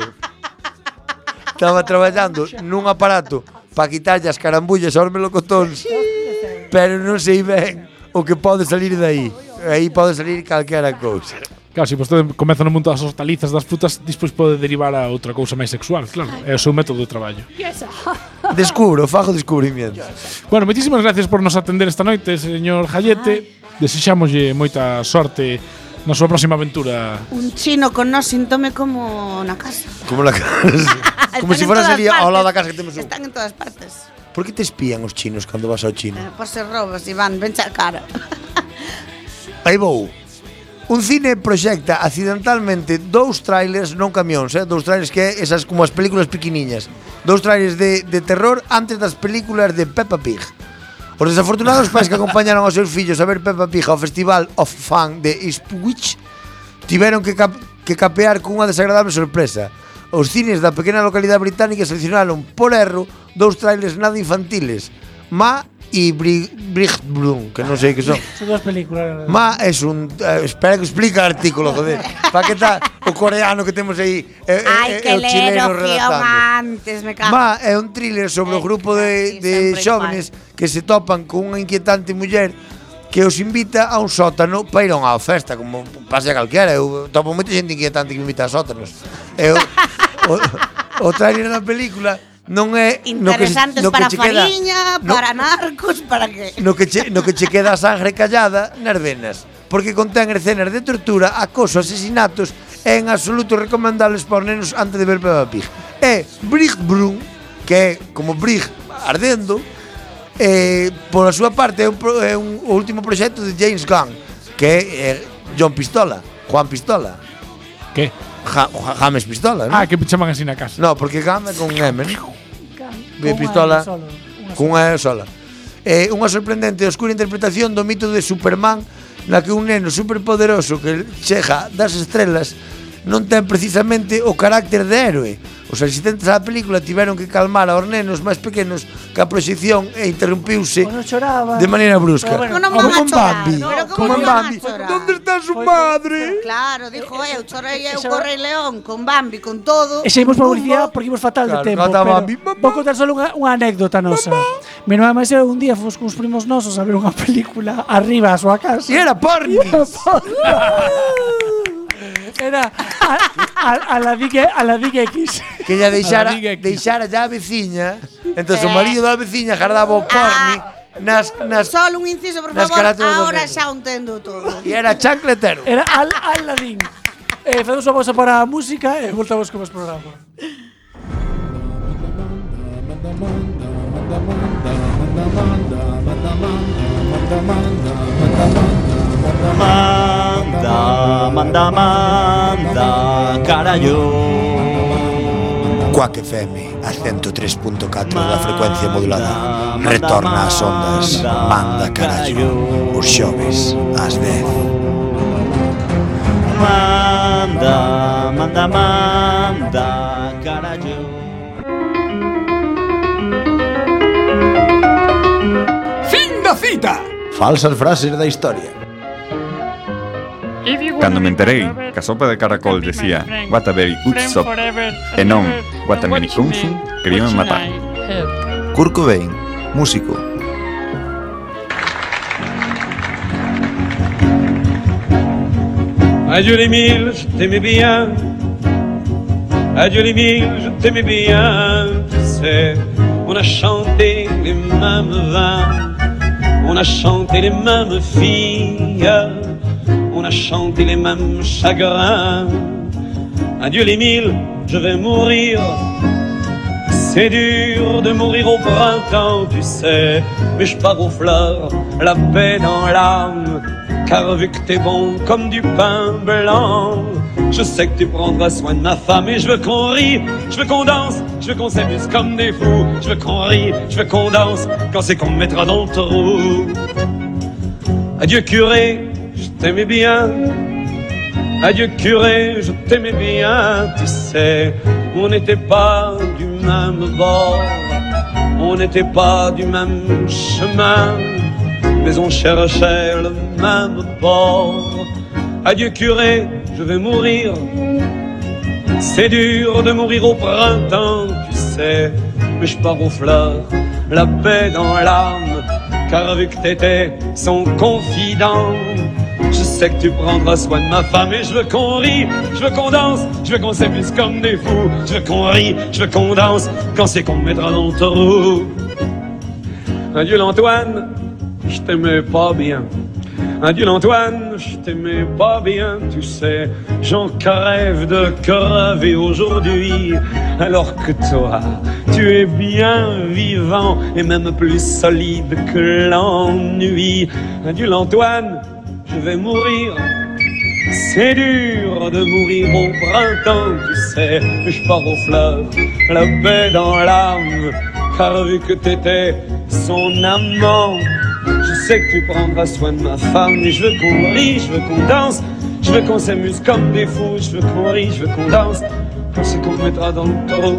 Estaba traballando nun aparato para quitarlle as carambullas aos melocotóns, pero non sei ben o que pode salir de aí. Aí pode salir calquera cousa. Claro, se vostede comeza no mundo das hortalizas, das frutas, despois pode derivar a outra cousa máis sexual, claro. É o seu método de traballo. Descubro, fago descubrimientos. Bueno, moitísimas gracias por nos atender esta noite, señor Jallete. Desexámoslle moita sorte na súa próxima aventura. Un chino con nos síntome como na casa. Como la casa. Como si fuera sería ao lado da casa que temos un. Están en todas partes. Por que te espían os chinos cando vas ao chino? Eh, por ser robos, Iván, venche a cara. Aí vou. Un cine proxecta accidentalmente dous trailers, non camións, eh? Dous trailers que é esas como as películas pequeniñas. Dous trailers de, de terror antes das películas de Peppa Pig. Os desafortunados pais que acompañaron aos seus fillos a ver Peppa Pig ao Festival of Fun de Ipswich tiveron que, cap que capear cunha desagradable sorpresa. Os cines da pequena localidade británica seleccionaron por erro dous trailers nada infantiles, Ma e Brighbrum, que non sei que son. Son dos películas. Ma é un... Eh, espera que explica o artículo, joder. Para que está o coreano que temos aí eh, Ai, eh, que o chileno redactando. antes, me cago. Ma é un thriller sobre o grupo de, de xóvenes que se topan con unha inquietante muller que os invita a un sótano para ir a unha festa, como pasa calquera. Eu topo moita xente inquietante que me invita a sótanos. Eu, o, o trailer da película non é interesantes no que, no para que queda, fariña, no, para narcos, para que no que che, no que che queda a sangre callada nas venas, porque contén escenas de tortura, acoso, asesinatos e en absoluto recomendables para os nenos antes de ver Peppa Pig. É Brighbrum, que é como Brig ardendo, e por a súa parte é un, é un o último proxecto de James Gunn, que é eh, John Pistola, Juan Pistola. Que? Ja, James Pistola, ¿no? Ah, que chaman así na casa. No, porque Gunn é con M, ¿no? De Con Pistola, unha solo, unha con unha sola. É unha sorprendente e oscura interpretación do mito de Superman, na que un neno superpoderoso que chega das estrelas non ten precisamente o carácter de héroe. Os asistentes á película tiveron que calmar aos nenos máis pequenos que a proxección e interrumpiuse Bueno, choraba. de maneira brusca. Pero bueno, como non van a con chorar, Bambi. pero como Como en non van a Bambi. chorar? ¿Dónde está su Foi- madre? Claro, dijo eu, chorei eu Eso- co Rei León, con Bambi, con todo. E seguimos publicidade porque imos fatal Claro, de tempo, canta pero Bambi, mamá. vou contar solo unha, unha anécdota nosa. Mi nova máis eu un día fomos con os primos nosos a ver unha película arriba a súa casa. E era porni. Era a, a, a la Big a la Big X. Que ella deixara, A la Liga X. deixara ya a veciña. Entón, o Eh. marido da veciña jardaba o porni nas, nas, Solo un inciso, por nas favor, carátulas dos ahora nenos. xa o entendo todo. E era chancletero. Era Al Aladdin. Eh, facemos unha pausa para a música e voltamos con os programa. Manda, manda, manda, carallo. Quack F M, a ciento tres punto catro da frecuencia modulada. Retorna ás ondas, manda carallo. Os xoves, ás dez. Manda, manda, manda, carallo. Fin da cita. Falsas frases da historia. Cando me enterei que a sopa de caracol decía What a very good soup e non What a many kung fu, queríame matar. Kurt Cobain, músico. A Julie Mills de mi vía Adieu les mille, je t'aimais bien, tu sais. On a chanté les mêmes vins, on a chanté les mêmes filles, on a chanté les mêmes chagrins. Adieu les mille, je vais mourir. C'est dur de mourir au printemps, tu sais. Mais je pars aux fleurs, la paix dans l'âme. Car vu que t'es bon comme du pain blanc, je sais que tu prendras soin de ma femme. Et je veux qu'on rie, je veux qu'on danse, je veux qu'on s'amuse comme des fous. Je veux qu'on rie, je veux qu'on danse, quand c'est qu'on me mettra dans le trou. Adieu curé, je t'aimais bien. Adieu curé, je t'aimais bien, tu sais. On n'était pas du même bord, on n'était pas du même chemin, mais on cherchait le même port. Adieu curé, je vais mourir. C'est dur de mourir au printemps, tu sais. Mais je pars aux fleurs, la paix dans l'âme. Car vu que t'étais son confident, je sais que tu prendras soin de ma femme. Et je veux qu'on rie, je veux qu'on danse, je veux qu'on s'amuse comme des fous. Je veux qu'on rie, je veux qu'on danse, quand c'est qu'on me mettra dans le trou. Adieu l'Antoine, je t'aimais pas bien. Adieu l'Antoine, je t'aimais pas bien, tu sais. J'en crève de crever aujourd'hui, alors que toi, tu es bien vivant et même plus solide que l'ennui. Adieu l'Antoine, je vais mourir. C'est dur de mourir au printemps, tu sais. Je pars aux fleurs, la paix dans l'âme. Car vu que t'étais son amant, je sais que tu prendras soin de ma femme. Et je veux qu'on rie, je veux qu'on danse, je veux qu'on s'amuse comme des fous. Je veux qu'on rie, je veux qu'on danse, quand c'est qu'on me mettra dans le trou.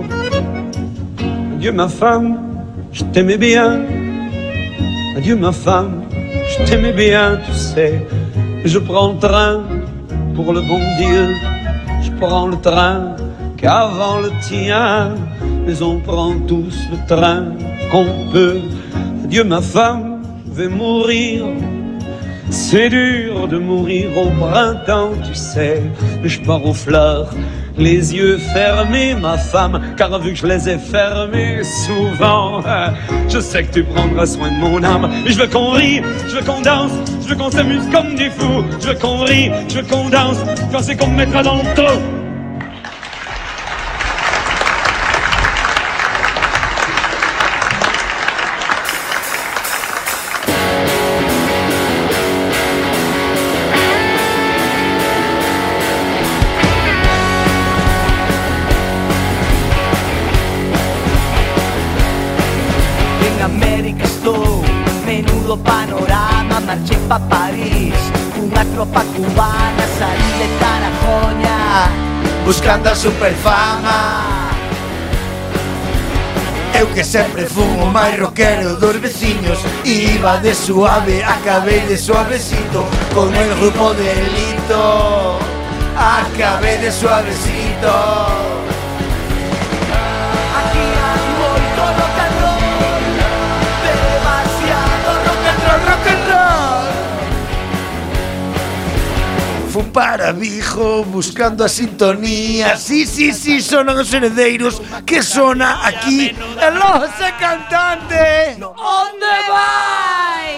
Adieu ma femme, je t'aimais bien. Adieu ma femme, je t'aimais bien, tu sais. Je prends le train pour le bon Dieu. Je prends le train qu'avant le tien. Mais on prend tous le train qu'on peut. Adieu ma femme, je vais mourir. C'est dur de mourir au printemps, tu sais. Mais je pars aux fleurs, les yeux fermés, ma femme. Car vu que je les ai fermés souvent, je sais que tu prendras soin de mon âme. Et je veux qu'on rie, je veux qu'on danse, je veux qu'on s'amuse comme des fous. Je veux qu'on rie, je veux qu'on danse, quand c'est qu'on me mettra dans le trou. Panorama, marché pa' París. Unha tropa cubana salí de Tarajoña buscando a superfama. Eu que sempre fun o máis rockero dos veciños, iba de suave, acabei de suavecito. Con el grupo delito, acabei de suavecito. Aquí hai moito rock and roll, demasiado rock and roll, rock and roll. Fun para Vigo buscando a sintonía. Sí, sí, sí, sonan os Heredeiros, que sona aquí el Ose Cantante. Onde vai?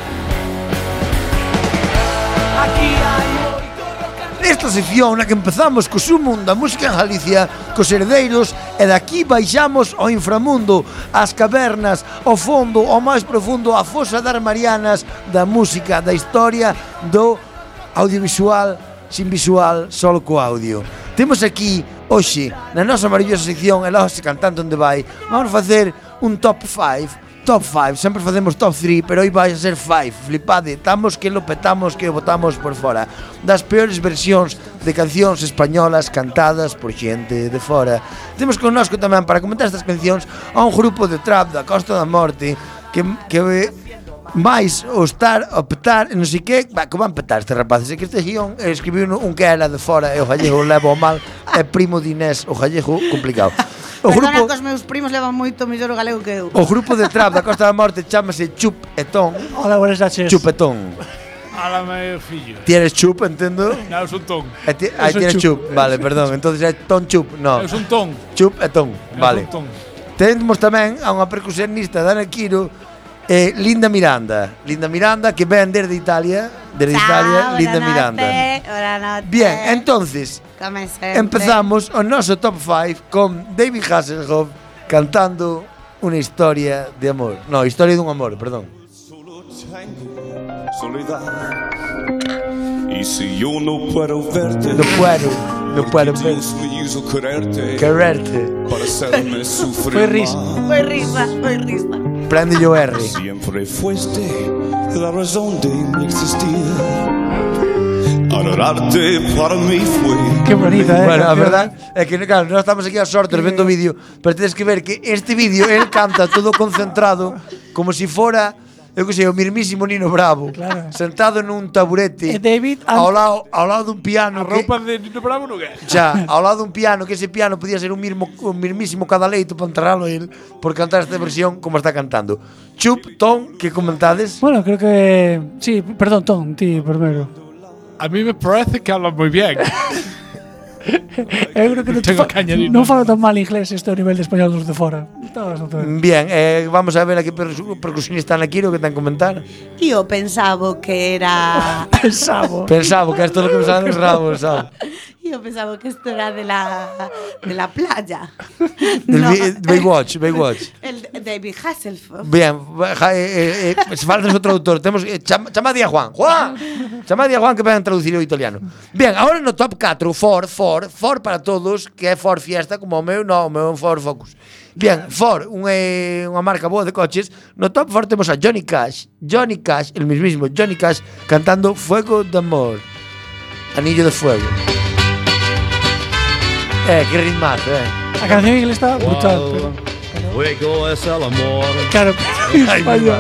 Aquí hai moito rock and roll. Esta sección na que empezamos co sumo da música en Galicia, cos Heredeiros, e daqui baixamos ao inframundo, ás cavernas, ao fondo, ao máis profundo, a fosa das Marianas da música, da historia do audiovisual, sin visual, solo co audio. Temos aquí, hoxe, na nosa maravillosa sección El Ose Cantante Onde Vai, vamos facer un top cinco, top cinco, sempre facemos top tres, pero hoy vai a ser cinco, flipade, estamos que lo petamos, que o botamos por fora, das peores versións de cancións españolas cantadas por xente de fora. Temos connosco tamén, para comentar estas cancións, a un grupo de trap da Costa da Morte, que, que máis o estar, o petar, non sei que, va, que van petar estes rapaces, é que este guión escribiu un que era de fora e o gallego levo mal, é primo de Inés, o gallego complicado. O Perdona grupo, que os meus primos levan moito mellor o galego que eu. O grupo de trap da Costa da Morte chámase Chupetón. Hola, buenas noches. Chupetón. A la meu fillo. Ti eres chup, entendo. No, eu son ton. E ti, aí Eu son tienes chup. chup. Vale, perdón. Entonces é ton chup. No. Eu son ton. Chup e ton. Eu Vale. son ton. Temos tamén a unha percusionista da Naquiro, eh, Linda Miranda. Linda Miranda que ven desde Italia. Desde Chao, Italia, buenas Linda noches, Miranda. buenas noches. Bien, entonces Como sempre. empezamos o noso top cinco con David Hasselhoff cantando unha historia de amor. No, historia dun amor, perdón. Soledad. Y si yo no puedo verte, No puedo, no puedo ver. Dios me hizo quererte, Quererte. para hacerme sufrir Fue risa. más. Foi risa, foi risa. Prende yo R. Siempre fuiste la razón de mi existir. Adorarte para mí fue. Qué bonita, eh. Bueno, a canción. verdad é que, claro, nós estamos aquí a sortes vendo o vídeo, pero tedes que ver que este vídeo él canta todo concentrado como si fora, eu que sei, o mismísimo Nino Bravo, Claro. sentado nun taburete E David ao lado, ao lado dun piano A que, roupa de Nino Bravo non é. xa, ao lado dun piano, que ese piano podía ser un mismo un mismísimo Cadaleito para enterralo el por cantar esta versión como está cantando. Chup, Tom, que comentades? Bueno, creo que. Sí, perdón, Tom, ti primero. A mí me parece que habla moi bien. Eu creo que non, Tengo fa, cañarino. non falo tan mal inglés este ao nivel de español dos de fora. Está bastante ben. Bien, eh, vamos a ver a que percu- percusionista Naquiro que ten que comentar. Yo pensaba que era. Pensaba. Pensaba que esto es lo que me sale en rabo, ¿sabes? Yo pensaba que esto era de la, de la playa. Del No. vi- Baywatch, Baywatch. El David Hasselhoff. Bien, ja, eh, eh, eh, se falta outro traductor. Temos eh, chama, chamadí a Juan. Juan. Chamadí a Juan que vengan traducir o italiano. Bien, agora no top catro, Ford, Ford, Ford para todos, que é Ford Fiesta como o meu, no, o meu é un Ford Focus. Bien, Ford, un, eh, unha marca boa de coches. No top Ford temos a Johnny Cash. Johnny Cash, el mismísimo Johnny Cash cantando Fuego de Amor. Anillo de Fuego. Eh, que ritmazo, eh. A canción en inglés está brutal, pero. Fuego es el amor. Claro, en Ay, español.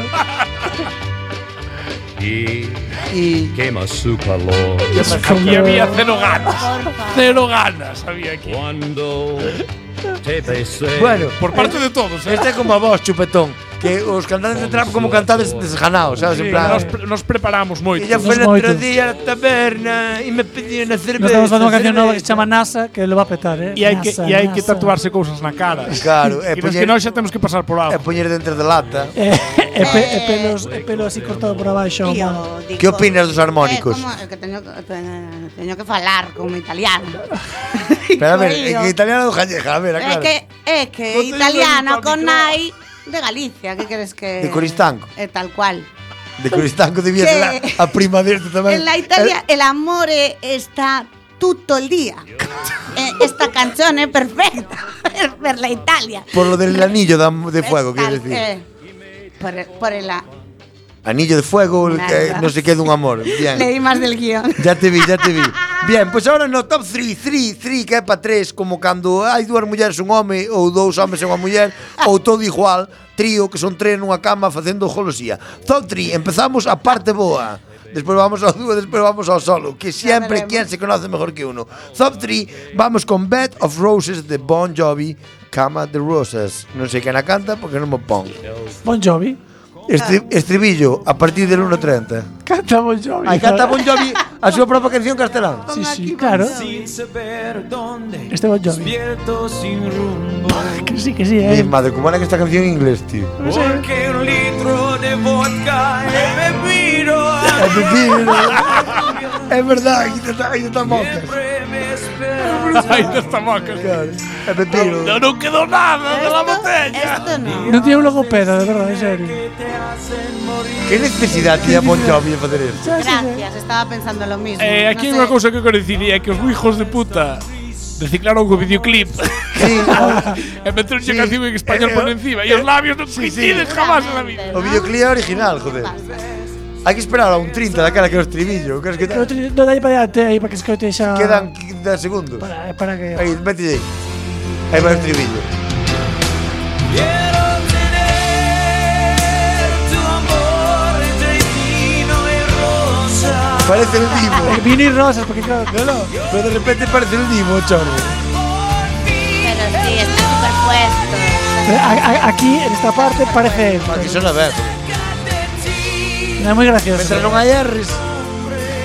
Y, y quema su calor. Y había cero ganas. Cero ganas había aquí. Cuando te besé. Bueno, por parte de todos, ¿eh? Este é como a vos, chupetón. Que os cantantes de trap como cantades desganados, sabes? Sí, En plan. nos, pre- nos preparamos moito. Ella fue el Nos otro moito. día a la taberna y me pidió una cerveza. Nos estamos facendo unha canción nova que se cerveza. chama NASA, que lo va a petar, eh. E hai que, NASA, e hai que NASA. tatuarse cousas na cara. Claro, e e nos que poñer- nós xa temos que pasar por E algo. poñer dentro de lata. E, e, pe, e pelos, e pelo así cortado por abaixo. Tío, mano. digo, ¿Qué opinas dos armónicos? Eh, como, que teño, que- teño, teño que falar como italiano. Pero a ver, Digo, en italiano do Jalleja, a ver, É claro. que, é que No te digo italiano el con micro. nai de Galicia, que queres que... De Coristanco. É tal cual. De Coristanco debía Que- ser a, a prima deste tamén. En la Italia el amore está tutto il día. Eh, esta canzone è perfecta per, per la Italia. Por lo del anillo da- de fuego, Tal- quiero decir. eh, por, por el, Anillo de fuego, el que Nada. no sé qué de un amor. Bien. leí más del guión. Ya te vi, ya te vi. Bien, pues ahora no top tres, tres, tres, que é para tres, como cando hai dúas mulleres un home, ou dous homes e unha muller, ou todo igual, trío, que son tres nunha cama facendo jolosía. Top tres, empezamos a parte boa. Despois vamos ao dúo, despois vamos ao solo, que sempre quien se conoce mejor que uno. Top tres, vamos con Bed of Roses de Bon Jovi, Cama de Rosas. Non sei quen a canta porque non me pon. Bon Jovi. Estri- estribillo a partir del uno treinta. Canta Bon Jovi. Ai, canta Bon Jovi a súa propia canción castelán. Sí, sí, claro. Sin saber dónde Este Bon Jovi. despierto sin rumbo. Que sí, que sí, eh. Mi madre, ¿cómo era que esta canción en inglés, tío? Porque un litro de vodka he bebido. Es bebido. Es verdad, aquí está, aquí está mocas. Aí está moca. Claro, es bebido. No, non quedou nada de la botella. Esto no. Non tiene un logopeda, de verdade, en serio. ¿Qué necesidad tenía Bon Jovi de facer esto? Gracias, estaba pensando lo mismo. Eh, aquí hai No unha sé. cousa que eu quero dicir, é que os hijos de puta reciclaron o videoclip. Sí. E meteron Sí. a canción en español Eh, por eh, encima. E os labios non coinciden jamás en la vida. O videoclip é original, joder. Hai que esperar a un treinta daquela que é o estribillo. Crees que Pero te- non dai para adelante aí para que se coite xa. quedan quince segundos? Para, para que. Aí, vete aí. Aí va o estribillo. Quiero tener tu amor entre vino y rosa. Parece el Divo. Eh, Vino y rosas, porque claro. No, no. Pero de repente parece el Divo, chorro. Pero sí, está superpuesto. Pero a- a- aquí, en esta parte, parece. Aquí son a ver. É moi gracioso. Mientras non hai R's.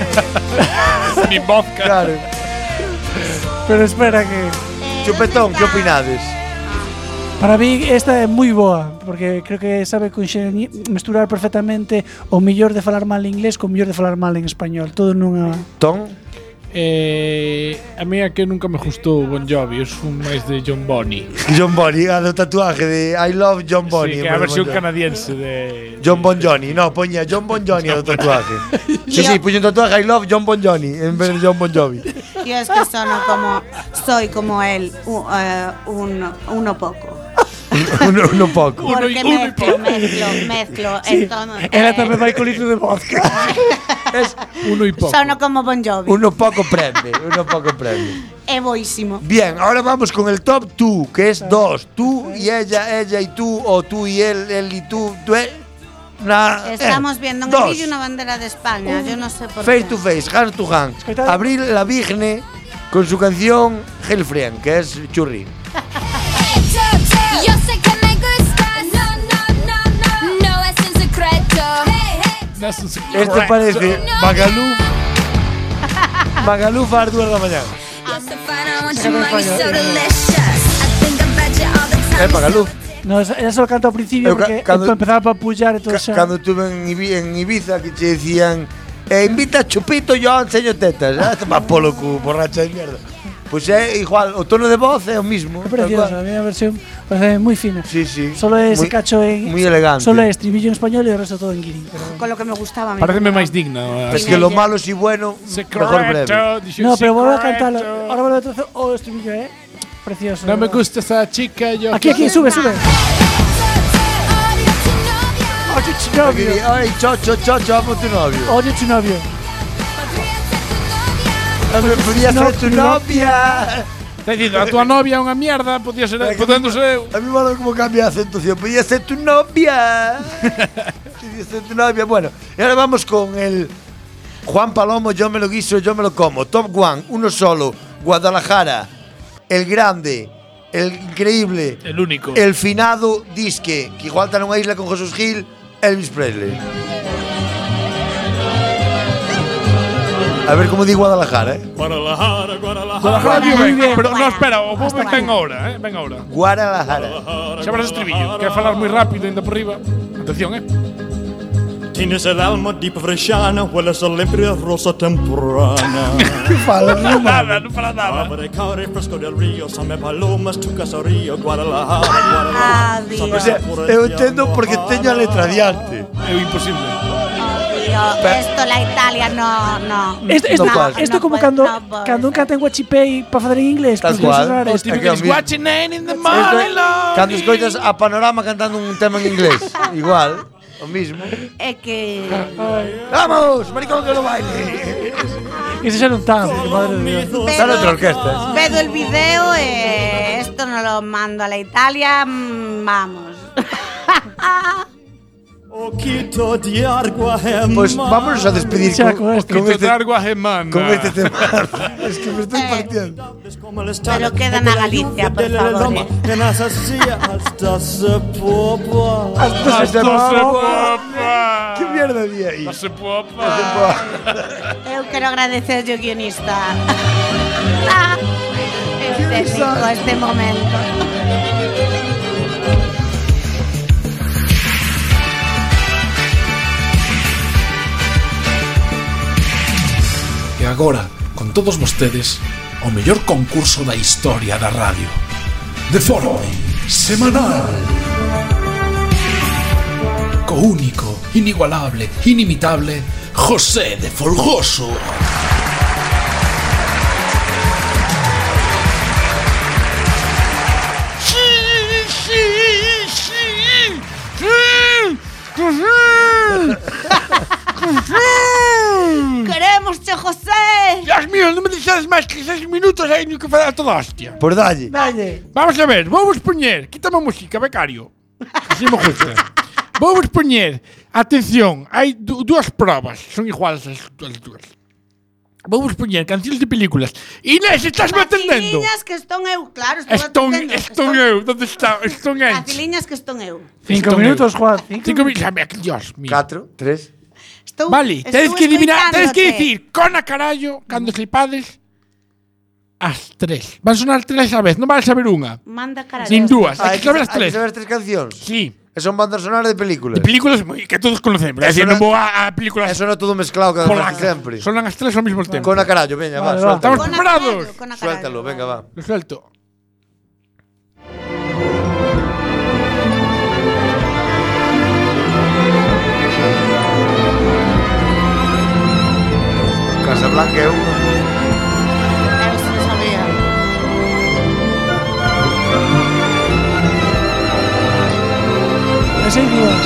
Nin vodka. Claro. Pero espera que... Chupetón, que opinades? Para mí esta é moi boa, porque creo que sabe conxeni- mesturar perfectamente o mellor de falar mal en inglés co mellor de falar mal en español. Todo nunha... Ton? Eh, a mí é que nunca me gustou Bon Jovi, es un máis de John Bonny. John Bonny, a do tatuaje de I love John Bonny. Sí, que é a versión canadiense de... John Bon Jovi, no, poña John Bon Jovi a do tatuaje. Sí, sí, puño un tatuaje I love John Bon Jovi en vez de John Bon Jovi. Yo es que sono como, soy como él, un, uh, un, uno poco. uno, uno poco. Porque mezclo, mezclo, mezclo Sí, el tono. ela tamén vai co litro de vodka. Es uno y poco. Sono como Bon Jovi. Uno poco prende, uno poco prende. É boísimo. Bien, ahora vamos con el top two, que es dos. Tú y ella, ella y tú, o tú y él, él y tú. tú eh, na, Estamos eh, viendo en dos. el vídeo una bandera de España, yo no sé por Face qué. to face, hand to hand. Abril Lavigne con su canción Hellfriend, que es Churri. Yo sé que me gustas, no, no, no, no, no es un secreto. Esto parece Magaluf. Magaluf a las dos de la mañana. É Magaluf. No, ella solo canta ao principio Eu ca- porque cando- empezaba a papullar e todo xa. Cando estuve en, Ibi- en Ibiza, que te decían eh, invita a Chupito, yo enseño tetas. Ah, te vas polo cu, borracha de mierda. Pues é igual, o tono de voz é o mismo. É preciosa, a miña versión parece moi fina. Sí, sí. Solo é ese Muy- cacho en... muy elegante. Solo é estribillo en español e o resto todo en guirín. Pero... Con lo que me gustaba a mí. Pareceme máis digna. Es que lo malo si bueno, mejor breve. No, pero vuelve a cantarlo. Ahora vuelve a hacer o estribillo, eh. Precioso. No me gusta esa chica, yo... Aquí, aquí, sube, sube. Oye, tu novio. Ay, chocho, chocho, amo tu novio. Oye, tu novio. Me podía ser tu novia. Está dicindo, a tua novia é unha mierda, podía ser, podendo ser eu. A mí me mola como cambia a acentuación. Podía ser tu novia. Podía ser tu novia. Bueno, y ahora vamos con el Juan Palomo, yo me lo guiso, yo me lo como. Top One, uno solo. Guadalajara. El grande. El increíble. El único. El finado disque. Que igual está nunha isla con Jesús Gil. Elvis Presley. A ver cómo di Guadalajara, eh. Guadalajara, Guadalajara. Guadalajara, muy bien. Pero no, espera, o vos ven ahora, eh. Ven ahora. Guadalajara. Xa verás estribillo. Quer falar moi rápido, ainda por riba. Atención, eh. Tienes el alma di bresciana, hueles a limpia rosa temprana. ¿Qué fala? No nada, no fala nada. Abre caure fresco del río, same palomas, tu casorío, Guadalajara, Guadalajara. Adiós. O sea, eu entendo porque teño a letra diante. É imposible. Dios, esto la Italia no, no. Esto, esto, No pasa. esto no como puede- cando, no puede cando un ser. canta en Guachipei para facer en inglés. Tal porque cual. eso era O esto. típico que que es a mí- watching nine in the Esto- morning, love. Cando escoitas a Panorama cantando un tema en inglés. Igual, o mismo. Es que ¡Vamos! ¡Maricón que lo baile! Ese xa non tan, madre de Dios. Está en otra orquesta. vedo el video, eh, esto no lo mando a la Italia, mm, vamos. Oquito de agua en Pues mar. vámonos a despedir Ya, con, con este. con Quito este, de agua gemana. con este tema. Es que me estoy Eh. partiendo. Pero quedan a Galicia, por favor. eh. Que nas hacía hasta se popa. Hasta se Hasta se popa. popa. ¿Qué mierda había ahí? Hasta se popa. Eu quero agradecer ao guionista. Ah, es técnico este momento. E agora, con todos vostedes, o mellor concurso da historia da radio. De forma semanal. Co único, inigualable, inimitable, José de Folgoso. Queremos, che José. Dios mío, non me deixades máis que seis minutos aí no que falar toda hostia. Por dalle. Dalle. Vamos a ver, vamos poñer, quítame a música, becario. Así me gusta. Vamos poñer, atención, hai du dúas probas, son iguales as, as dúas. Vamos poñer cancións de películas. Inés, estás me atendendo? Faciliñas que estou eu, claro, estou Estou, atendendo. estou eu, onde está? Estou en Faciliñas que estou eu. Cinco Estou minutos, eu. Juan. Cinco, Cinco minutos, Dios mío. Catro, tres. Estou, Vale, estou tedes que adivinar, tedes que escoitándote. dicir con a carallo cando flipades as tres. Van sonar tres a vez, non van a saber unha. Manda carallo. Nin dúas, Ah, hai que saber as Hai que tres. saber as tres cancións. Sí. E son bandas sonoras de películas. De películas moi- que todos conocemos. É Eso dicir, non- non vou a, a películas Eso non todo mezclado cada vez polacas. sempre. Sonan as tres ao mesmo tempo. Con a carallo, veña, va, Vale, va. suéltalo. Estamos preparados. Suéltalo, venga, va. Lo suelto. Casablanca é unha. Eso non sabía. Ese hai dúas.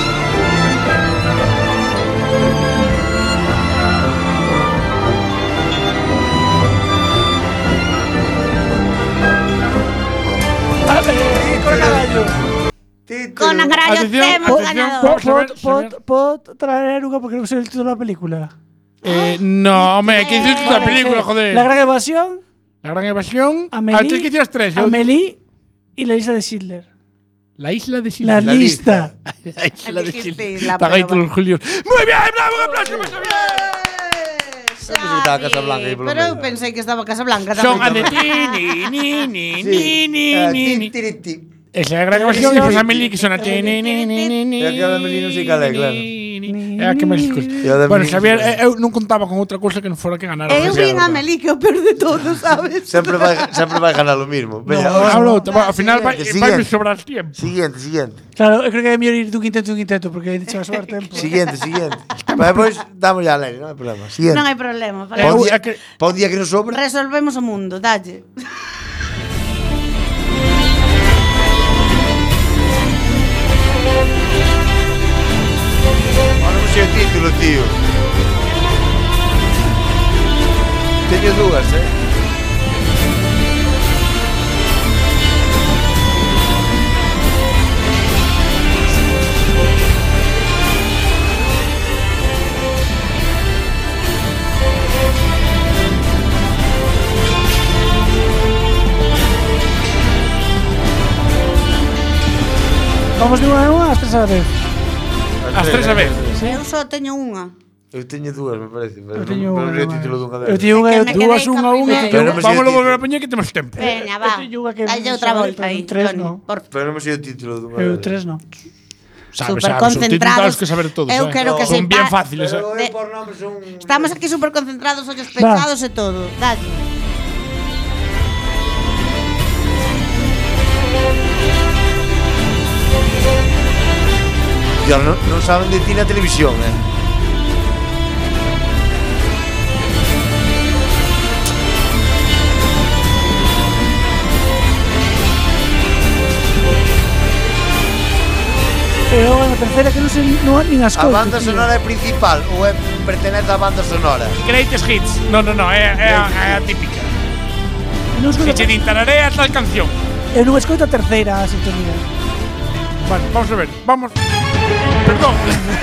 A ver, con carallo. Con a carallo Atención, temos atención, ganador. vamos a ver, Pot, pot, pot traer unha porque non sei el título da película. Eh, no, home, que dices la película, joder. La gran evasión, La gran evasión. Amélie, Ah, tienes que decir las tres. yo- Amélie y la isla de Schindler. La isla de La, Schindler. lista. La isla de Dijiste Schindler. isla, Está ahí pero todos los Julios. Muy bien, bravo, un aplauso para Xavier. Pensei que estaba Casablanca aí polo Pero eu medio. pensei que estaba Casablanca Son a tamén. de ti, ni, ni, ni, Sí. ni, Ah, ni, ti, ni. ti, ti. Esa é a gran evasión e pues Amélie que son a ti, ni, ni, ni, ni, ni. É que a de Amélie non sei cal é, claro. É a que máis escoito. E a de Bueno, Amélie Xavier, non sei eh, eu non contaba con outra cousa que non fora que ganara. Eu vin a Meli que o peor de todo, sabes? Sempre vai, sempre vai ganar lo mismo. Veña, No, ahora- hablo, ao final vai, Siguiente, vai me siguiente. sobrar tiempo. Siguiente, siguiente. Claro, eu creo que é mellor ir dun intento dun intento porque aí che vai sobrar tempo. Siguiente, siguiente. Pero depois damos ya a lei, non hai problema. Siguiente. Non hai problema. Pa un Para día, pa un día que nos sobra. Resolvemos o mundo, dalle. Ahora non sei o título, tío. Teño dúas, eh. Vamos de unha en unha, as tres a la vez. As tres a vez. Eu só teño unha. Eu teño dúas, me parece. Pero Eu teño non, non sei o unha. título dunha Eu delas. teño unha, É que eu me dúas, quedei unha, ca unha. primeira. Pero non me sei o Vámonos título. volver a poñer que temos tempo. Veña, va. teño unha que Dalle me outra sabe, volta pero aí, tres Johnny. no. Por Pero non me sei o título dunha Eu delas. tres non. Sabes, Super sabes, os títulos concentrados. que saber todos. Eu eh. quero que Son bien sepa- fáciles. eh. Pero De- eu por nome son... Estamos aquí super concentrados, ollos pechados e todo. Dalle. Dios, non, non saben de ti na televisión, eh. E eu na terceira que non sei non, nin as A coito. banda tío. sonora é principal ou é pertenece á banda sonora? Greatest hits. No, no, no, é, é, a, é a típica. Non Si escoito, che din tararea tal canción. eu non escoito a terceira a sintonía. Vale, vamos a ver. Vamos. Perdón.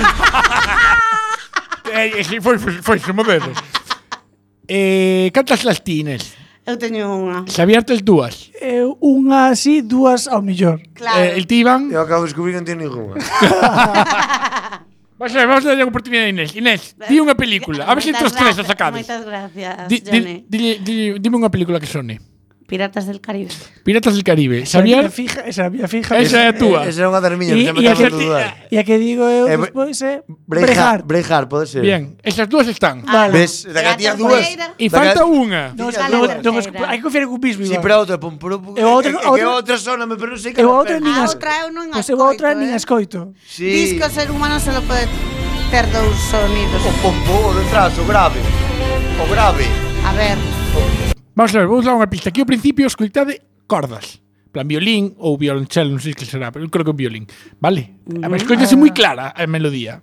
eh, eh, sí, foi, foi, foi, se modelos. Eh, cantas las tines? Eu teño unha. Xavier tes dúas. Eu unha así, dúas ao millor. Claro. Eh, el Tiban. Eu acabo de descubrir que non teño ninguna. Vamos a ver, vamos a darlle a oportunidade a Inés. Inés, di unha película. A ver se Moitas entre os tres a gracias, sacades. Moitas gracias, Di, di, Johnny. di, di, dime unha película que sone. Piratas del Caribe. Piratas del Caribe. Esa é a Xavier, miña fija, esa é a miña fija. esa é a túa. Esa é unha das miñas, E- que xa me e a acabo de que- dudar. E a que digo eu Eh, despois é Braveheart. Braveheart. Braveheart, pode ser. Bien, esas dúas están. Vale. Ves, da que tías dúas. E Da falta que- unha. Non, Cal é non, a non, terceira? hai que confiar en un mismo Sí, igual. pero a outra, pum, pero E a outra- é que outra- a outra soname, pero non sei que Eu a outra nin A as outra eu non Pois eu a outra nin eh. escoito. Sí. Disco ser humano se lo pode ter dous sonidos. O pompo, o detrás, o grave. O grave. A ver. Vamos a ver, vamos dar unha pista. Aquí ao principio escoitade cordas. En plan violín ou violonchelo, non sei que será, pero eu creo que é un violín. Vale? A ver, escoitase moi clara a melodía.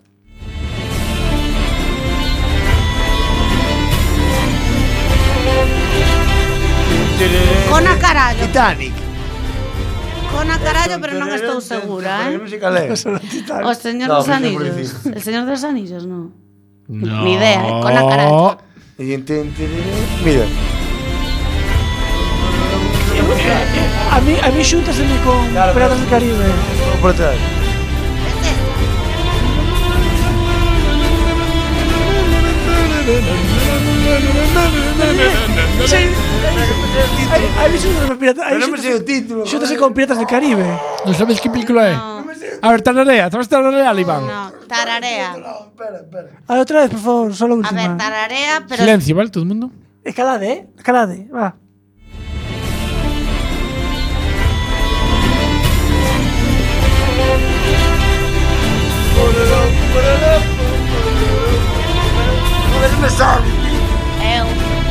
Con a carallo. Titanic. Con a carallo, pero non estou segura, Pero eh. non sei cal é. O Señor No, dos pero Anillos. pobrecito. El Señor dos Anillos, no. No. Ni idea, eh. Con a carallo. E enten- enten- Mira. A mí, a mí xúntaseme con Claro, Piratas pero- del Caribe. Vou por atrás. Hai visto os piratas? Pero non me sei o título. Xótase con Piratas del Caribe. Non sabes que película é? A ver, tararea, sabes tararea, Iván? No, tararea. A ver, outra vez, por favor, solo a A ver, última. tararea, pero... Silencio, ¿vale? Todo el mundo. Escalade, eh? Escalade, va. Joder, non me sabe. Eu.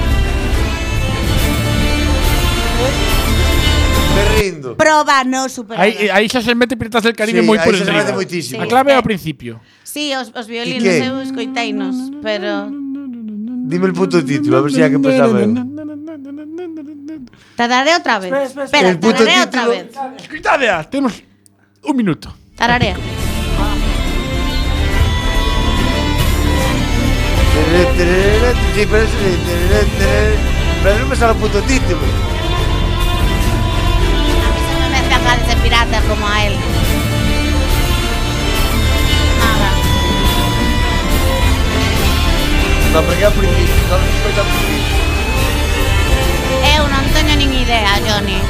Me rindo. Proba, no superar. Aí, aí xa se mete Piratas del Caribe Sí, moi aí por xa se enriba. mete moitísimo. A clave é ao principio. Sí, os, os violinos, E que? eu escoiteinos, pero... Dime el puto título, a ver si ya que pensaba eu. Tararea outra vez. Espera, espera, Espera, El puto tararea outra título- vez. Escoitadea, temos un minuto. Tararea. Sí, pero es... Pero non me sale o puto título. Se me mete a cara de pirata como a él. Nada. Non, porque é o principio, non me escoita o principio. Eu non teño nin idea, Johnny.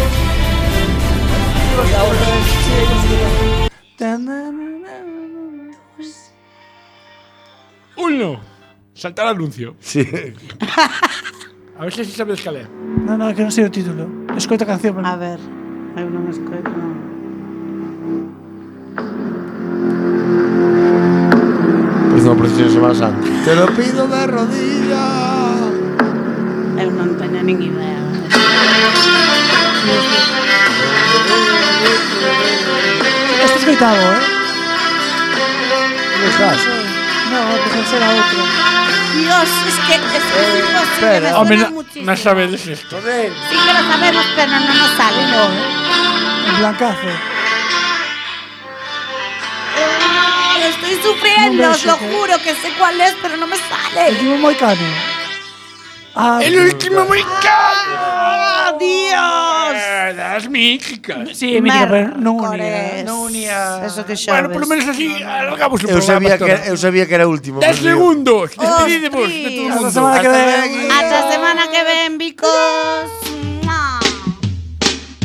Uno. Saltar anuncio. Sí. A ver se si sabes cal é. No, no, que non sei o título. Escoita a canción. A ver, eu non escoito. Pois non, procesión de Semana Santa. Te lo pido de rodillas. Eu non teño nin idea. Este escoitado, eh? Non estás? No, que se será outro. Dios, es que es, es imposible. espera. Me Home, suena na, muchísimo. na sabedes isto. Joder. Sí que lo sabemos, pero no nos sale. No. En blancazo. Estoy sufriendo, No me os lo sé qué. juro que sé cuál es, pero no me El sale. último moicano. Ah, El último moicano. ¡Ah, Dios! Eh, das míticas. Sí, mira, pero non Mércores. unía. Non unía. Eso que xa Bueno, por lo menos así alargamos o Eu programa. sabía que, todo. eu sabía que era o último. Dez pero digo, segundos. Despedidemos de todo o Hasta mundo. semana que Hasta ven. luego. Hasta semana que ven, bicos.